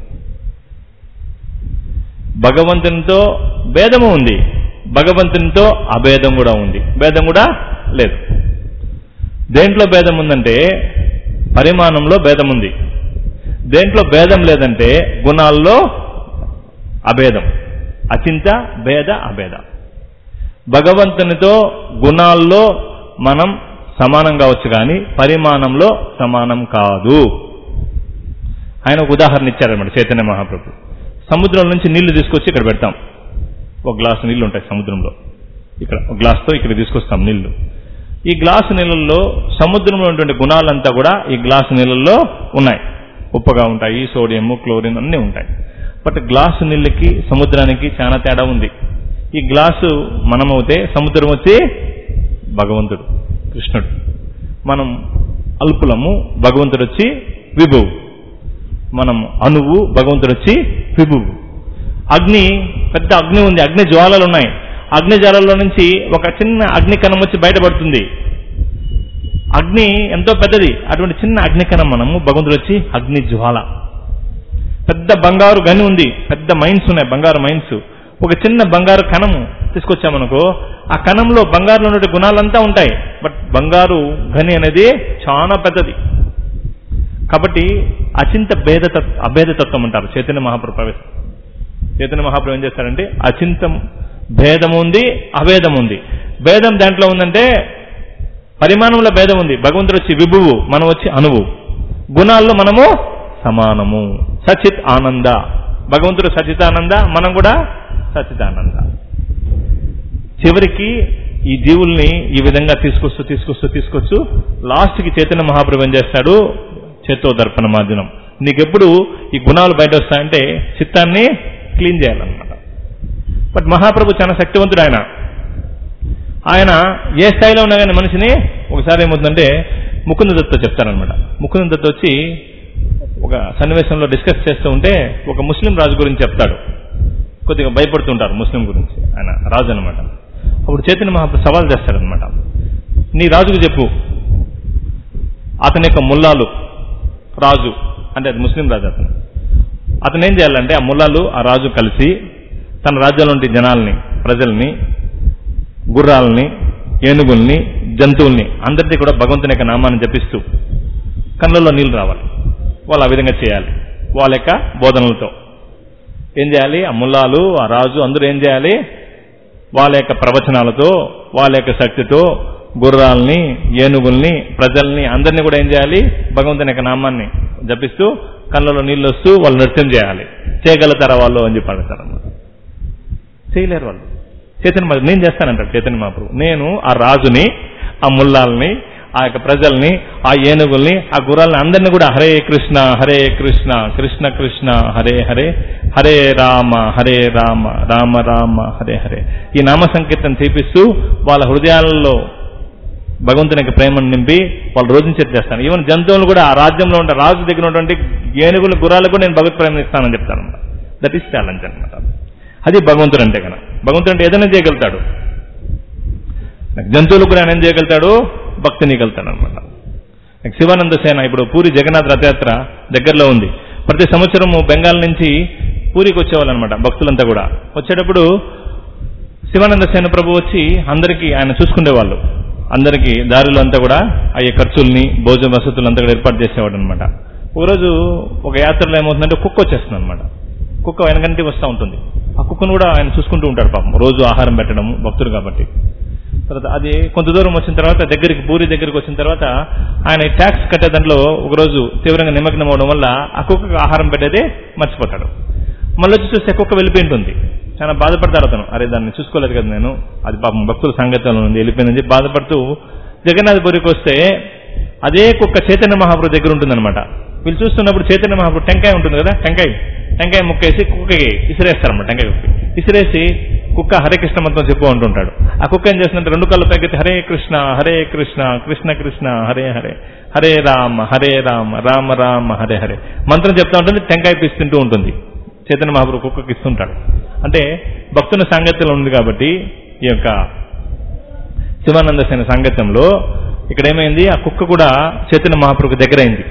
భగవంతునితో భేదము ఉంది, భగవంతునితో అభేదం కూడా ఉంది, భేదం కూడా లేదు. దేంట్లో భేదం ఉందంటే పరిమాణంలో భేదం ఉంది. దేంట్లో భేదం లేదంటే గుణాల్లో అభేదం. అచింత భేద అభేద. భగవంతునితో గుణాల్లో మనం సమానం కావచ్చు కానీ పరిమాణంలో సమానం కాదు. ఆయన ఒక ఉదాహరణ ఇచ్చారన్నమాట చైతన్య మహాప్రభు. సముద్రం నుంచి నీళ్లు తీసుకొచ్చి ఇక్కడ పెడతాం. ఒక గ్లాసు నీళ్లు ఉంటాయి సముద్రంలో, ఇక్కడ ఒక గ్లాస్తో ఇక్కడ తీసుకొస్తాం నీళ్లు. ఈ గ్లాసు నీళ్ళల్లో సముద్రంలో ఉన్నటువంటి గుణాలంతా కూడా ఈ గ్లాసు నీళ్ళల్లో ఉన్నాయి. ఉప్పగా ఉంటాయి, సోడియం, క్లోరిన్ అన్నీ ఉంటాయి. బట్ గ్లాసు నీళ్ళకి సముద్రానికి చాలా తేడా ఉంది. ఈ గ్లాసు మనమవుతే సముద్రం వచ్చి భగవంతుడు కృష్ణుడు. మనం అల్పులము, భగవంతుడు వచ్చి విభువు. మనం అణువు, భగవంతుడు వచ్చి విభువు. అగ్ని, పెద్ద అగ్ని ఉంది, అగ్ని జ్వాలలు ఉన్నాయి. అగ్ని జ్వాలల్లో నుంచి ఒక చిన్న అగ్ని కణం వచ్చి బయటపడుతుంది. అగ్ని ఎంతో పెద్దది, అటువంటి చిన్న అగ్నికణం మనము భగవంతుడు వచ్చి అగ్ని జ్వాల. పెద్ద బంగారు గని ఉంది, పెద్ద మైన్స్ ఉన్నాయి, బంగారు మైన్స్. ఒక చిన్న బంగారు కణము తీసుకొచ్చామనుకో, ఆ కణంలో బంగారులో ఉండే గుణాలంతా ఉంటాయి, బట్ బంగారు గని అనేది చాలా పెద్దది. కాబట్టి అచింత భేద అభేద తత్వం అంటారు చైతన్య మహాప్రభు ప్రవేశం. చైతన్య మహాప్రభు ఏం చేస్తారంటే అచింతం భేదం ఉంది, అభేదం ఉంది. భేదం దాంట్లో ఉందంటే పరిమాణంలో భేదం ఉంది. భగవంతుడు వచ్చి విభువు, మనం వచ్చి అణువు. గుణాల్లో మనము సమానము. సచిత్ ఆనంద, భగవంతుడు సచితానంద, మనం కూడా సచితానంద. చివరికి ఈ జీవుల్ని ఈ విధంగా తీసుకొస్తూ తీసుకొస్తూ తీసుకొస్తూ లాస్ట్కి చైతన్య మహాప్రభు ఏం చేస్తాడు, చేతో దర్పణ మాధ్యమం. నీకెప్పుడు ఈ గుణాలు బయట వస్తాయంటే చిత్తాన్ని క్లీన్ చేయాలన్నమాట. బట్ మహాప్రభు చాలా శక్తివంతుడు. ఆయన ఆయన ఏ స్థాయిలో ఉన్నా కానీ మనిషిని ఒకసారి ఏమవుతుందంటే ముకుంద దత్త చెప్తారనమాట. ముకుంద దత్త వచ్చి ఒక సన్నివేశంలో డిస్కస్ చేస్తూ ఉంటే ఒక ముస్లిం రాజు గురించి చెప్తాడు. కొద్దిగా భయపడుతుంటారు ముస్లిం గురించి, ఆయన రాజు అనమాట. అప్పుడు చైతన్య మహాప్రభు సవాల్ చేస్తాడనమాట, నీ రాజుకు చెప్పు, అతని యొక్క ముల్లాలు రాజు అంటే అది ముస్లిం రాజు, అతను అతను ఏం చేయాలంటే ఆ ముల్లాలు ఆ రాజు కలిసి తన రాజ్యంలో ఉండే జనాల్ని, ప్రజల్ని, గుర్రాలని, ఏనుగుల్ని, జంతువుల్ని అందరినీ కూడా భగవంతుని యొక్క నామాన్ని జపిస్తూ కళ్ళల్లో నీళ్లు రావాలి. వాళ్ళు ఆ విధంగా చేయాలి. వాళ్ళ యొక్క బోధనలతో ఏం చేయాలి, ఆ ముల్లాలు ఆ రాజు అందరూ ఏం చేయాలి, వాళ్ళ యొక్క ప్రవచనాలతో వాళ్ళ యొక్క శక్తితో గుర్రాలని, ఏనుగుల్ని, ప్రజల్ని అందరినీ కూడా ఏం చేయాలి, భగవంతుని యొక్క నామాన్ని జపిస్తూ కళ్ళలో నీళ్ళు వస్తూ వాళ్ళు నృత్యం చేయాలి. చేయగలుగుతారా వాళ్ళు అని చెప్పి అడుగుతారన్నమాట. చేయలేరు వాళ్ళు. చైతన్య నేను చేస్తానంటాడు చైతన్య మహాప్రభు. నేను ఆ రాజుని, ఆ ముల్లాల్ని, ఆ యొక్క ప్రజల్ని, ఆ ఏనుగుల్ని, ఆ గుర్రాలని అందరినీ కూడా హరే కృష్ణ హరే కృష్ణ కృష్ణ కృష్ణ హరే హరే హరే రామ హరే రామ రామ రామ హరే హరే ఈ నామ సంకీర్తన చేపిస్తూ వాళ్ళ హృదయాలలో భగవంతుని యొక్క ప్రేమను నింపి వాళ్ళు రోజుని చేస్తాను. ఈవెన్ జంతువులు కూడా ఆ రాజ్యంలో ఉంటే రాజు దగ్గర ఉన్నటువంటి ఏనుగులు, గుర్రాలకు నేను భగవత్ ప్రేమ ఇస్తానని చెప్తాను. దట్ ఈస్ ఛాలెంజ్ అనమాట. అది భగవంతుడు అంటే కనుక. భగవంతుడు అంటే ఏదైనా చేయగలుగుతాడు. జంతువులు కూడా ఆయన ఏం చేయగలుగుతాడు, భక్తిని వెళ్తాడు అనమాట. శివానంద సేన ఇప్పుడు పూరి జగన్నాథ్ రథయాత్ర దగ్గరలో ఉంది. ప్రతి సంవత్సరము బెంగాల్ నుంచి పూరికి వచ్చేవాళ్ళు అనమాట భక్తులంతా కూడా. వచ్చేటప్పుడు శివానంద సేన ప్రభు వచ్చి అందరికీ ఆయన చూసుకునేవాళ్ళు. అందరికీ దారిలో అంతా కూడా అయ్యే ఖర్చుల్ని, భోజన వసతులు అంతా కూడా ఏర్పాటు చేసేవాడు అనమాట. ఒకరోజు ఒక యాత్రలో ఏమవుతుందంటే కుక్క వచ్చేస్తుంది అనమాట. కుక్క వెనకంటే వస్తూ ఉంటుంది. ఆ కుక్కను కూడా ఆయన చూసుకుంటూ ఉంటాడు పాపం, రోజు ఆహారం పెట్టడం, భక్తుడు కాబట్టి. తర్వాత అది కొంత దూరం వచ్చిన తర్వాత దగ్గరికి పూరి దగ్గరికి వచ్చిన తర్వాత ఆయన ట్యాక్స్ కట్టే దాంట్లో ఒకరోజు తీవ్రంగా నిమగ్నం అవడం వల్ల ఆ కుక్కకు ఆహారం పెట్టేదే మర్చిపోతాడు. మళ్ళీ వచ్చి చూస్తే కుక్క వెళ్ళిపోయి ఉంటుంది. చాలా బాధపడతారు అతను, అరే దాన్ని చూసుకోలేదు కదా నేను, అది పాపం భక్తుల సంగతిలో ఉంది, వెళ్ళిపోయిందని బాధపడుతూ జగన్నాథపురికి వస్తే అదే కుక్క చైతన్య మహాప్రభు దగ్గర ఉంటుందన్నమాట. వీళ్ళు చూస్తున్నప్పుడు చైతన్య మహాప్రభు టెంకాయ ఉంటుంది కదా, టెంకాయ టెంకాయ ముక్కేసి కుక్కకి ఇసిరేస్తారన్నమాట. టెంకాయ కుక్క ఇసిరేసి కుక్క హరే కృష్ణ మంత్రం చెప్పు అంటుంటాడు. ఆ కుక్క ఏం చేస్తుందంటే రెండు కళ్ళు పైకెత్తి హరే కృష్ణ హరే కృష్ణ కృష్ణ కృష్ణ హరే హరే హరే రామ హరే రామ రామ రామ హరే హరే మంత్రం చెప్తా ఉంటుంది. టెంకాయ పిస్తుంటూ ఉంటుంది. చైతన్య మహాప్రభు కుక్కకి ఇస్తుంటాడు. అంటే భక్తుని సాంగత్యంలో ఉంది కాబట్టి ఈ యొక్క శివానంద సేన సాంగత్యంలో ఇక్కడ ఏమైంది, ఆ కుక్క కూడా చైతన్య మహాప్రభుకి దగ్గరైంది.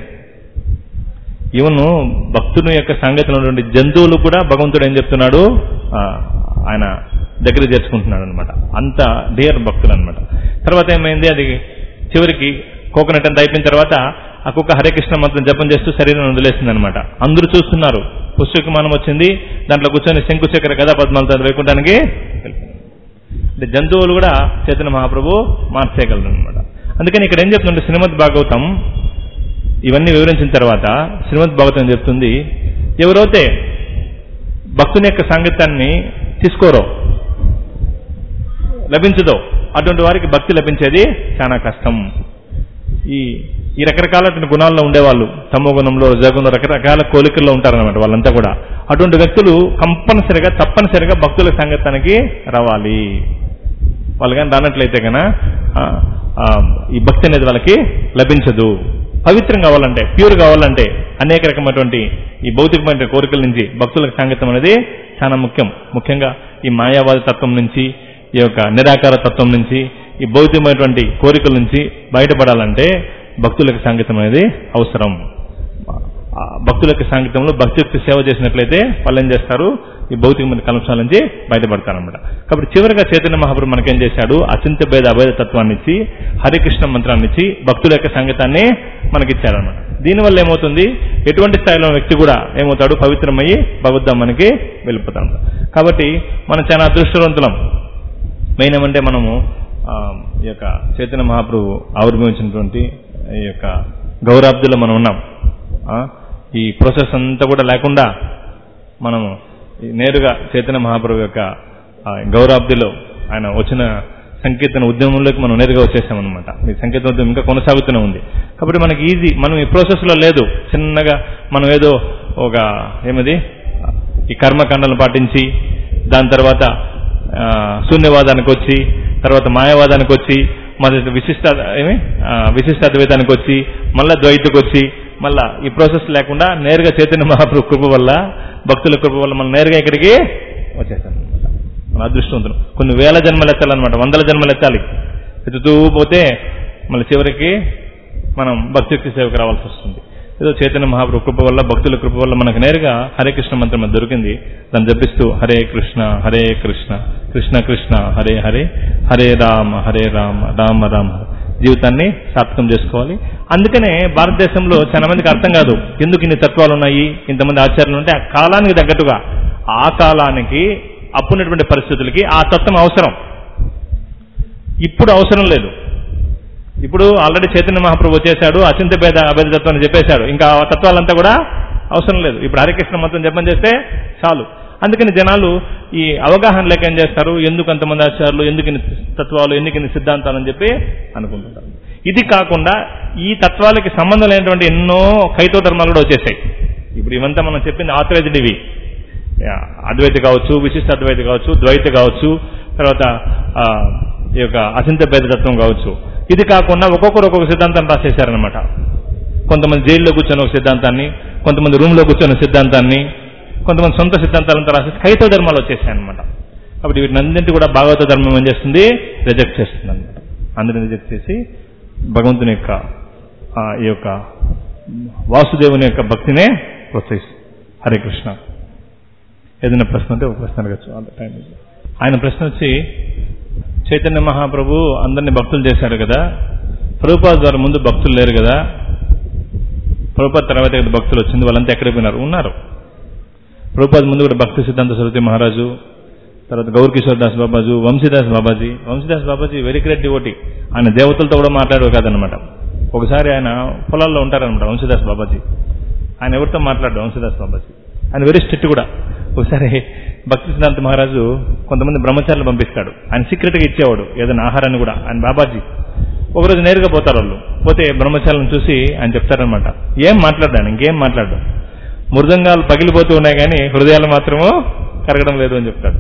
ఈవెన్ భక్తుని యొక్క సాంగత్యంలో ఉన్నటువంటి జంతువులు కూడా భగవంతుడు ఏం చెప్తున్నాడు, ఆయన దగ్గర చేర్చుకుంటున్నాడు అనమాట. అంత డియర్ భక్తులు అనమాట. తర్వాత ఏమైంది, అది చివరికి కోకోనట్ అంతా అయిపోయిన తర్వాత ఆ కుక్క హరే కృష్ణ మంత్రం జపం చేస్తూ శరీరం వదిలేస్తుంది అనమాట. అందరూ చూస్తున్నారు. పుష్పవిమానం వచ్చింది, దాంట్లో కూర్చొని శంకు చక్ర గదా పద్మాలతో వైకుంఠానికి. అంటే జంతువులు కూడా చైతన్య మహాప్రభు మార్చేయగలరు అనమాట. అందుకని ఇక్కడ ఏం చెప్తుంటే శ్రీమద్ భాగవతం ఇవన్నీ వివరించిన తర్వాత శ్రీమద్ భాగవతం చెప్తుంది, ఎవరైతే భక్తుని యొక్క సాంగత్యాన్ని తీసుకోరో, లభించదో అటువంటి వారికి భక్తి లభించేది చాలా కష్టం. ఈ ఈ రకరకాల గుణాల్లో ఉండేవాళ్ళు, తమో గుణంలో, రజోగుణంలో, రకరకాల కోలికల్లో ఉంటారన్నమాట వాళ్ళంతా కూడా. అటువంటి వ్యక్తులు కంపల్సరిగా తప్పనిసరిగా భక్తుల సాంగత్యానికి రావాలి. వాళ్ళు కానీ రానట్లయితే కన్నా ఈ భక్తి అనేది వాళ్ళకి లభించదు. పవిత్రం కావాలంటే, ప్యూర్ కావాలంటే అనేక రకమైనటువంటి ఈ భౌతికమైన కోరికల నుంచి భక్తులకు సాంగత్యం అనేది చాలా ముఖ్యం. ముఖ్యంగా ఈ మాయావాద తత్వం నుంచి, ఈ యొక్క నిరాకార తత్వం నుంచి, ఈ భౌతికమైనటువంటి కోరికల నుంచి బయటపడాలంటే భక్తులకు సంగీతం అనేది అవసరం. భక్తులకు సంగీతంలో భక్తియుక్తి సేవ చేసినట్లయితే వాళ్ళు ఏం చేస్తారు, ఈ భౌతికమైన కలుషాల నుంచి బయటపడతారన్నమాట. కాబట్టి చివరిగా చైతన్య మహాప్రభు మనకేం చేశాడు, అచింత్య భేద అభేద తత్వాన్ని ఇచ్చి హరికృష్ణ మంత్రాన్ని ఇచ్చి భక్తుల యొక్క సంగీతాన్ని మనకిచ్చారనమాట. దీనివల్ల ఏమవుతుంది, ఎటువంటి స్థాయిలో వ్యక్తి కూడా ఏమవుతాడు, పవిత్రమయ్యి భగవద్ధామానికి వెళ్ళిపోతాడు. కాబట్టి మనం చాలా అదృష్టవంతులం. మెయిన్ ఏమంటే మనము ఈ యొక్క చైతన్య మహాప్రభు ఆవిర్భవించినటువంటి ఈ యొక్క గౌరాబ్దులో మనం ఉన్నాం. ఈ ప్రాసెస్ అంతా కూడా లేకుండా మనము నేరుగా చైతన్య మహాప్రభు యొక్క గౌరాబ్దిలో ఆయన వచ్చిన సంకీర్తన ఉద్యమంలోకి మనం నేరుగా వచ్చేసామన్నమాట. ఈ సంకీర్తన ఉద్యమం ఇంకా కొనసాగుతూనే ఉంది. కాబట్టి మనకి ఈజీ, మనం ఈ ప్రాసెస్లో లేదు. చిన్నగా మనం ఏదో ఒక ఏమది ఈ కర్మకాండాలను పాటించి దాని తర్వాత శూన్యవాదానికి వచ్చి తర్వాత మాయావాదానికి వచ్చి మొదటి విశిష్ట ఏమి విశిష్టాద్వైతానికి వచ్చి మళ్ళా ద్వైతకు వచ్చి మళ్ళా ఈ ప్రాసెస్ లేకుండా నేరుగా చైతన్య మహాప్రభు కృప వల్ల భక్తుల కృప వల్ల మనం నేరుగా ఇక్కడికి వచ్చేసాం అనమాట. మన అదృష్టవంతులు. కొన్ని వేల జన్మలు ఎత్తాలన్నమాట, వందల జన్మలు ఎత్తాలి. ఎత్తుతూ పోతే మళ్ళీ చివరికి మనం భక్తియుక్తి సేవకు రావాల్సి వస్తుంది. ఏదో చైతన్య మహాప్రభు కృప వల్ల భక్తుల కృప వల్ల మనకు నేరుగా హరే కృష్ణ మంత్రం దొరికింది. దాన్ని జపిస్తూ హరే కృష్ణ హరే కృష్ణ కృష్ణ కృష్ణ హరే హరే హరే రామ హరే రామ రామ రామ జీవితాన్ని సార్థకం చేసుకోవాలి. అందుకనే భారతదేశంలో చాలా మందికి అర్థం కాదు ఎందుకు ఇన్ని తత్వాలు ఉన్నాయి, ఇంతమంది ఆచార్యులు ఉంటే. ఆ కాలానికి తగ్గట్టుగా ఆ కాలానికి అప్పున్నటువంటి పరిస్థితులకి ఆ తత్వం అవసరం. ఇప్పుడు అవసరం లేదు. ఇప్పుడు ఆల్రెడీ చైతన్య మహాప్రభు వచ్చేశాడు, అచింత భేద అభేద తత్వాన్ని చెప్పేశాడు. ఇంకా ఆ తత్వాలంతా కూడా అవసరం లేదు. ఇప్పుడు హరికృష్ణ మంత్రం జపం చేస్తే చాలు. అందుకని జనాలు ఈ అవగాహన లేక ఏం చేస్తారు, ఎందుకు అంతమంది ఆచారాలు, ఎందుకు ఇన్ని తత్వాలు, ఎందుకు ఇన్ని సిద్ధాంతాలు అని చెప్పి అనుకుంటుంటారు. ఇది కాకుండా ఈ తత్వాలకి సంబంధం లేనటువంటి ఎన్నో కైతో ధర్మాలు కూడా వచ్చేసాయి. ఇప్పుడు ఇవంతా మనం చెప్పింది ఆథరైజ్డ్ ఇవి. అద్వైత కావచ్చు, విశిష్ట అద్వైత కావచ్చు, ద్వైత కావచ్చు, తర్వాత ఈ యొక్క అచింత్య భేద తత్వం కావచ్చు. ఇది కాకుండా ఒక్కొక్కరు ఒక్కొక్క సిద్ధాంతాన్ని రాసేశారనమాట. కొంతమంది జైల్లో కూర్చొని ఒక సిద్ధాంతాన్ని, కొంతమంది రూమ్లో కూర్చొని సిద్ధాంతాన్ని, కొంతమంది సొంత సిద్ధాంతాలంతా రాసేసి కైతో ధర్మాలు వచ్చేసాయి అనమాట. కాబట్టి వీటిని అన్నింటి కూడా భాగవత ధర్మం ఏం చేస్తుంది, రిజెక్ట్ చేస్తుంది అనమాట. అందరిని రిజెక్ట్ చేసి భగవంతుని యొక్క ఈ యొక్క వాసుదేవుని యొక్క భక్తినే ప్రోత్సహిస్తుంది. హరే కృష్ణ. ఏదైనా ప్రశ్న ఉంటే ఒక ప్రశ్న అడగచ్చు. అంత టైం ఆయన ప్రశ్న వచ్చి, చైతన్య మహాప్రభు అందరినీ భక్తులు చేశారు కదా, ప్రభుపాద ద్వారా ముందు భక్తులు లేరు కదా, ప్రభుపాద తర్వాత భక్తులు వచ్చింది, వాళ్ళంతా ఎక్కడికి పోయినారు? ఉన్నారు. ప్రభుపాద ముందు కూడా భక్తి సిద్ధాంత సరస్వతి మహారాజు, తర్వాత Gaur Kishore Das Babaji, Vamsidas Babaji. Vamsidas Babaji very great devotee. ఆయన దేవతలతో కూడా మాట్లాడేవారు కాదనమాట. ఒకసారి ఆయన పొలాల్లో ఉంటారనమాట వంశీదాస్ బాబాజీ. ఆయన ఎవరితో మాట్లాడు వంశీదాస్ బాబాజీ. ఆయన వెరీ స్ట్రిక్ట్ కూడా. ఒకసారి భక్తి సిద్ధాంత మహారాజు కొంతమంది బ్రహ్మచారులు పంపిస్తాడు. ఆయన సీక్రెట్గా ఇచ్చేవాడు ఏదైనా ఆహారాన్ని కూడా. ఆయన బాబాజీ ఒకరోజు నేరుగా పోతారు వాళ్ళు. పోతే బ్రహ్మచారులను చూసి ఆయన చెప్తారనమాట, ఏం మాట్లాడ్డాను, ఇంకేం మాట్లాడు, మృదంగాలు పగిలిపోతూ ఉన్నాయి కానీ హృదయాలు మాత్రము కరగడం లేదు అని చెప్తాడు.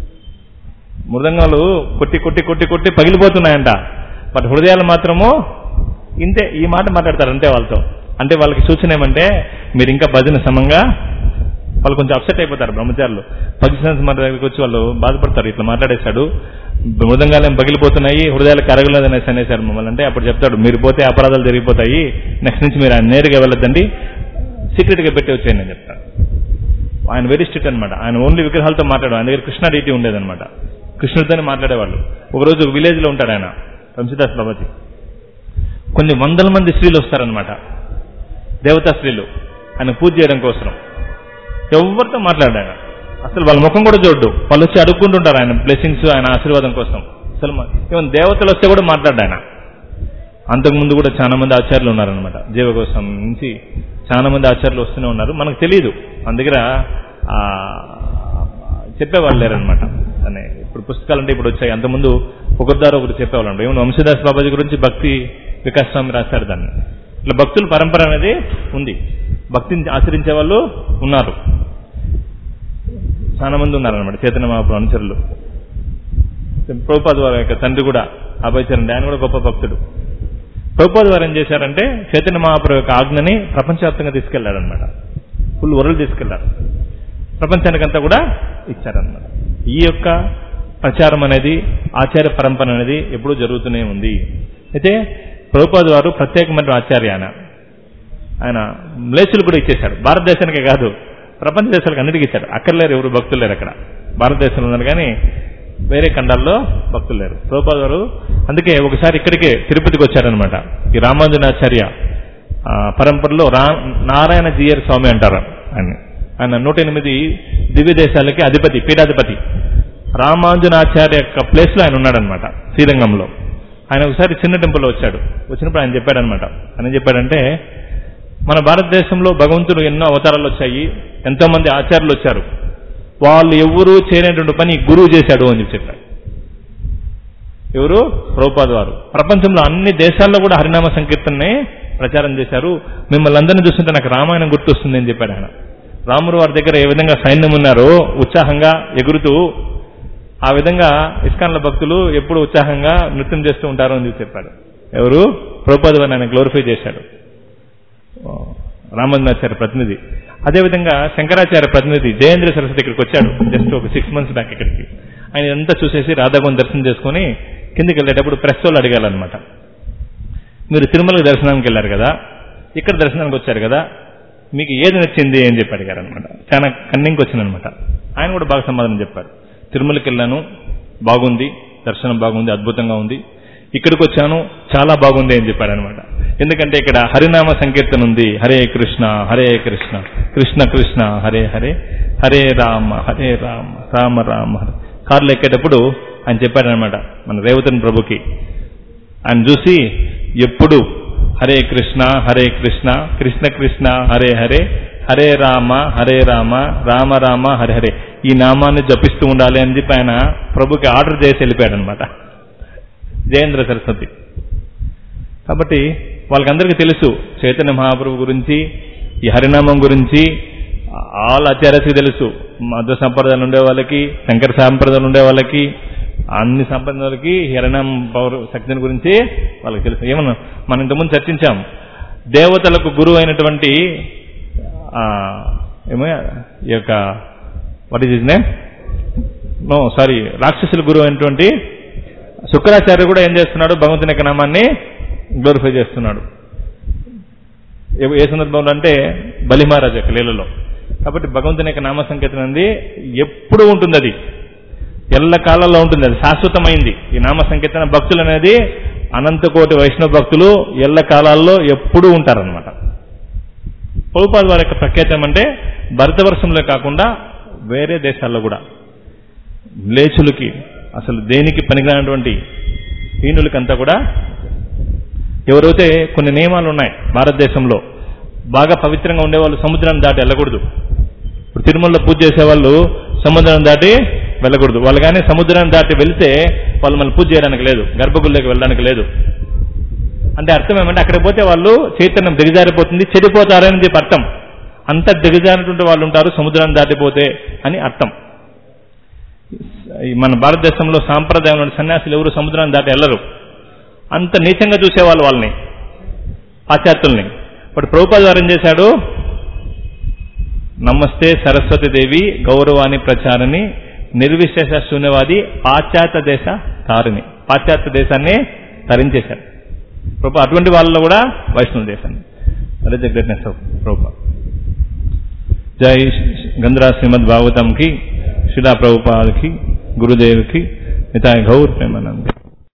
మృదంగాలు కొట్టి కొట్టి కొట్టి కొట్టి పగిలిపోతున్నాయంట, బట్ హృదయాలు మాత్రము ఇంతే. ఈ మాట మాట్లాడతారు అంతే వాళ్ళతో. అంటే వాళ్ళకి సూచన ఏమంటే, మీరు ఇంకా భజన సమంగా, వాళ్ళు కొంచెం అప్సెట్ అయిపోతారు బ్రహ్మచారులు. భక్తి మన దగ్గరికి వచ్చి వాళ్ళు బాధపడతారు, ఇట్లా మాట్లాడేశాడు, మృదంగాలేం పగిలిపోతున్నాయి, హృదయాలు కరగలేదు అనేసి అనేసారు మమ్మల్ని. అంటే అప్పుడు చెప్తాడు, మీరు పోతే అపరాధాలు జరిగిపోతాయి, నెక్స్ట్ నుంచి మీరు ఆయన నేరుగా వెళ్ళొద్దండి, సీక్రెట్గా పెట్టి వచ్చేయండి అని చెప్తారు. ఆయన వెరీ స్ట్రిక్ట్ అనమాట. ఆయన ఓన్లీ విగ్రహాలతో మాట్లాడు. ఆయన దగ్గర కృష్ణ డీటీ ఉండేదన్నమాట. కృష్ణుడితోనే మాట్లాడేవాళ్ళు. ఒకరోజు విలేజ్ లో ఉంటాడు ఆయన వంశీదాస్ బాబాజీ. కొన్ని వందల మంది స్త్రీలు వస్తారనమాట, దేవతా స్త్రీలు, ఆయన పూజ చేయడం కోసం. ఎవరితో మాట్లాడాడు అసలు, వాళ్ళ ముఖం కూడా చూడ్డు. వాళ్ళు వచ్చి అడుక్కుంటుంటారు ఆయన బ్లెస్సింగ్స్, ఆయన ఆశీర్వాదం కోసం. అసలు ఈవెన్ దేవతలు వస్తే కూడా మాట్లాడాడు ఆయన. అంతకుముందు కూడా చాలా మంది ఆచార్యులు ఉన్నారనమాట. జీవ కోసం నుంచి చాలా మంది ఆచార్యులు వస్తూనే ఉన్నారు, మనకు తెలియదు. మన దగ్గర చెప్పేవాళ్ళు లేరనమాట. అనే ఇప్పుడు పుస్తకాలు అంటే ఇప్పుడు వచ్చాయి. అంతకుముందు ఒకరి ద్వారా ఒకరు చెప్పేవాళ్ళు అంటారు. ఏమన్నా వంశీదాస్ బాబాజీ గురించి భక్తి వికాస్ స్వామి రాశారు దాన్ని. ఇట్లా భక్తుల పరంపర అనేది ఉంది, భక్తిని ఆచరించే వాళ్ళు ఉన్నారు, చాలా మంది ఉన్నారనమాట చైతన్య మహాప్రభు అనుచరులు. ప్రభుపాద వారి యొక్క తండ్రి కూడా అభయచరణ్, ఆయన కూడా గొప్ప భక్తుడు. ప్రభుపాద వారు ఏం చేశారంటే చైతన్య మహాప్రభు యొక్క ఆజ్ఞని ప్రపంచవ్యాప్తంగా తీసుకెళ్లారనమాట. ఫుల్ వరల్డ్ తీసుకెళ్లారు, ప్రపంచానికంతా కూడా ఇచ్చారనమాట. ఈ యొక్క ప్రచారం అనేది, ఆచార్య పరంపర అనేది ఎప్పుడూ జరుగుతూనే ఉంది. అయితే ప్రభుపాదుల వారు ప్రత్యేకమైన ఆచార్య. ఆయన ఆయన మ్లేచ్చులు కూడా ఇచ్చేశాడు. భారతదేశానికే కాదు, ప్రపంచ దేశాలకు అన్నిటికీ ఇచ్చాడు. అక్కర్లేరు, ఎవరు భక్తులు లేరు అక్కడ. భారతదేశంలో ఉన్నారు కానీ వేరే ఖండాల్లో భక్తులు లేరు. ప్రభుపాదుల వారు అందుకే ఒకసారి ఇక్కడికే తిరుపతికి వచ్చారనమాట. ఈ రామానుజనాచార్య పరంపరలో రా నారాయణ జీయర్ స్వామి అంటారు ఆయన. ఆయన నూట ఎనిమిది దివ్య దేశాలకి అధిపతి, పీఠాధిపతి. రామానుజనాచార్య యొక్క ప్లేస్ లో ఆయన ఉన్నాడనమాట శ్రీరంగంలో. ఆయన ఒకసారి చిన్న టెంపుల్లో వచ్చాడు. వచ్చినప్పుడు ఆయన చెప్పాడనమాట. ఆయన చెప్పాడంటే, మన భారతదేశంలో భగవంతుడు ఎన్నో అవతారాలు వచ్చాయి, ఎంతో మంది ఆచార్యులు వచ్చారు, వాళ్ళు ఎవరూ చేయలేనటువంటి పని గురువు చేశాడు అని చెప్పి చెప్పారు. ఎవరు? ప్రభుపాదుల వారు. ప్రపంచంలో అన్ని దేశాల్లో కూడా హరినామ సంకీర్తననే ప్రచారం చేశారు. మిమ్మల్ని అందరినీ చూస్తుంటే నాకు రామాయణం గుర్తొస్తుంది అని చెప్పాడు ఆయన. రాముడు వారి దగ్గర ఏ విధంగా సైన్యం ఉన్నారో ఉత్సాహంగా ఎగురుతూ, ఆ విధంగా ఇస్కాన్ల భక్తులు ఎప్పుడు ఉత్సాహంగా నృత్యం చేస్తూ ఉంటారు అని చెప్పాడు. ఎవరు? ప్రభుపాదుల వారిని ఆయన గ్లోరిఫై చేశాడు. రామానుజాచార్య ప్రతినిధి. అదేవిధంగా శంకరాచార్య ప్రతినిధి జయేంద్ర సరస్వతి ఇక్కడికి వచ్చాడు జస్ట్ ఒక సిక్స్ మంత్స్ బ్యాక్ ఇక్కడికి. ఆయన ఇదంతా చూసేసి రాధాగోని దర్శనం చేసుకుని కిందికి వెళ్ళేటప్పుడు ప్రెస్ వాళ్ళు అడిగాలన్నమాట, మీరు తిరుమలకి దర్శనానికి వెళ్ళారు కదా, ఇక్కడ దర్శనానికి వచ్చారు కదా, మీకు ఏది నచ్చింది అని చెప్పి అడిగారు అనమాట. చాలా కన్నింగ్ వచ్చిందనమాట. ఆయన కూడా బాగా సమాధానం చెప్పారు. తిరుమలకి వెళ్ళాను, బాగుంది, దర్శనం బాగుంది, అద్భుతంగా ఉంది. ఇక్కడికి వచ్చాను, చాలా బాగుంది అని చెప్పారు అనమాట. ఎందుకంటే ఇక్కడ హరినామ సంకీర్తన ఉంది. హరే కృష్ణ హరే కృష్ణ కృష్ణ కృష్ణ హరే హరే హరే రామ హరే రామ రామ రామ హరే. కార్లు ఎక్కేటప్పుడు ఆయన చెప్పారనమాట మన రేవతన్ ప్రభుకి. ఆయన చూసి ఎప్పుడు హరే కృష్ణ హరే కృష్ణ కృష్ణ కృష్ణ హరే హరే హరే రామ హరే రామ రామ రామ హరే హరే ఈ నామాన్ని జపిస్తూ ఉండాలి అని చెప్పి ఆయన ప్రభుకి ఆర్డర్ చేసి వెళ్ళిపోయాడు అనమాట జయేంద్ర సరస్వతి. కాబట్టి వాళ్ళకందరికీ తెలుసు చైతన్య మహాప్రభు గురించి, ఈ హరినామం గురించి ఆల్ ఆచార్యకి తెలుసు. మధ్వ సంప్రదాయాలు ఉండే వాళ్ళకి, శంకర సాంప్రదాయాలు ఉండే వాళ్ళకి, అన్ని సంప్రదాయాలకి హరినామ పౌర శక్తిని గురించి వాళ్ళకి తెలుసు. ఏమన్నా మనం ఇంతకుముందు చర్చించాం, దేవతలకు గురువు అయినటువంటి ఏమో ఈ యొక్క what is his name no sorry రాక్షసుల గురువు అయినటువంటి శుక్రాచార్య కూడా ఏం చేస్తున్నాడు, భగవంతుని యొక్క నామాన్ని గ్లోరిఫై చేస్తున్నాడు. ఏ సందర్భంలో అంటే బలి మహారాజు యొక్క లీలలో. కాబట్టి భగవంతుని యొక్క నామ సంకీర్తన అనేది ఎప్పుడు ఉంటుంది, అది ఎల్ల కాలంలో ఉంటుంది, అది శాశ్వతమైంది. ఈ నామ సంకీర్తన భక్తులు అనేది అనంతకోటి వైష్ణవ భక్తులు ఎల్ల కాలాల్లో ఎప్పుడూ ఉంటారనమాట. ప్రభుపాదుల వారి యొక్క ప్రఖ్యాతం అంటే భరతవర్షంలో కాకుండా వేరే దేశాల్లో కూడా మ్లేచ్చులకి, అసలు దేనికి పనికిరానటువంటి హీనులకంతా కూడా ఎవరైతే కొన్ని నియమాలు ఉన్నాయి భారతదేశంలో, బాగా పవిత్రంగా ఉండేవాళ్ళు సముద్రాన్ని దాటి వెళ్ళకూడదు. ఇప్పుడు తిరుమలలో పూజ చేసేవాళ్ళు సముద్రం దాటి వెళ్ళకూడదు. వాళ్ళు కానీ సముద్రాన్ని దాటి వెళ్తే వాళ్ళు మళ్ళీ పూజ చేయడానికి లేదు, గర్భగుడిలోకి వెళ్ళడానికి లేదు. అంటే అర్థం ఏమంటే అక్కడికి పోతే వాళ్ళు చైతన్యం దిగజారిపోతుంది, చెడిపోతారని చెప్పి అర్థం. అంత దిగజారినటువంటి వాళ్ళు ఉంటారు సముద్రాన్ని దాటిపోతే అని అర్థం. మన భారతదేశంలో సాంప్రదాయం సన్యాసులు ఎవరు సముద్రాన్ని దాటి వెళ్ళరు, అంత నీచంగా చూసేవాళ్ళు వాళ్ళని, పాశ్చాత్యుల్ని. బట్ ప్రభుపాదుల వారు ఏం చేశాడు, నమస్తే సరస్వతి దేవి గౌరవాన్ని ప్రచారని నిర్విశేష శూన్యవాది పాశ్చాత్య దేశ తారిని, పాశ్చాత్య దేశాన్ని తరించేశారు ప్రభు. అటువంటి వాళ్ళలో కూడా వైష్ణవ దేశాన్ని. అదే ద గ్రేట్నెస్ ఆఫ్ ప్రభుపాద. జై గంధరా శ్రీమద్ భాగవతం కి, శిలా ప్రభుపాద్ కి, గురుదేవ్ కి, నితాయ గౌర్ ప్రేమానంద.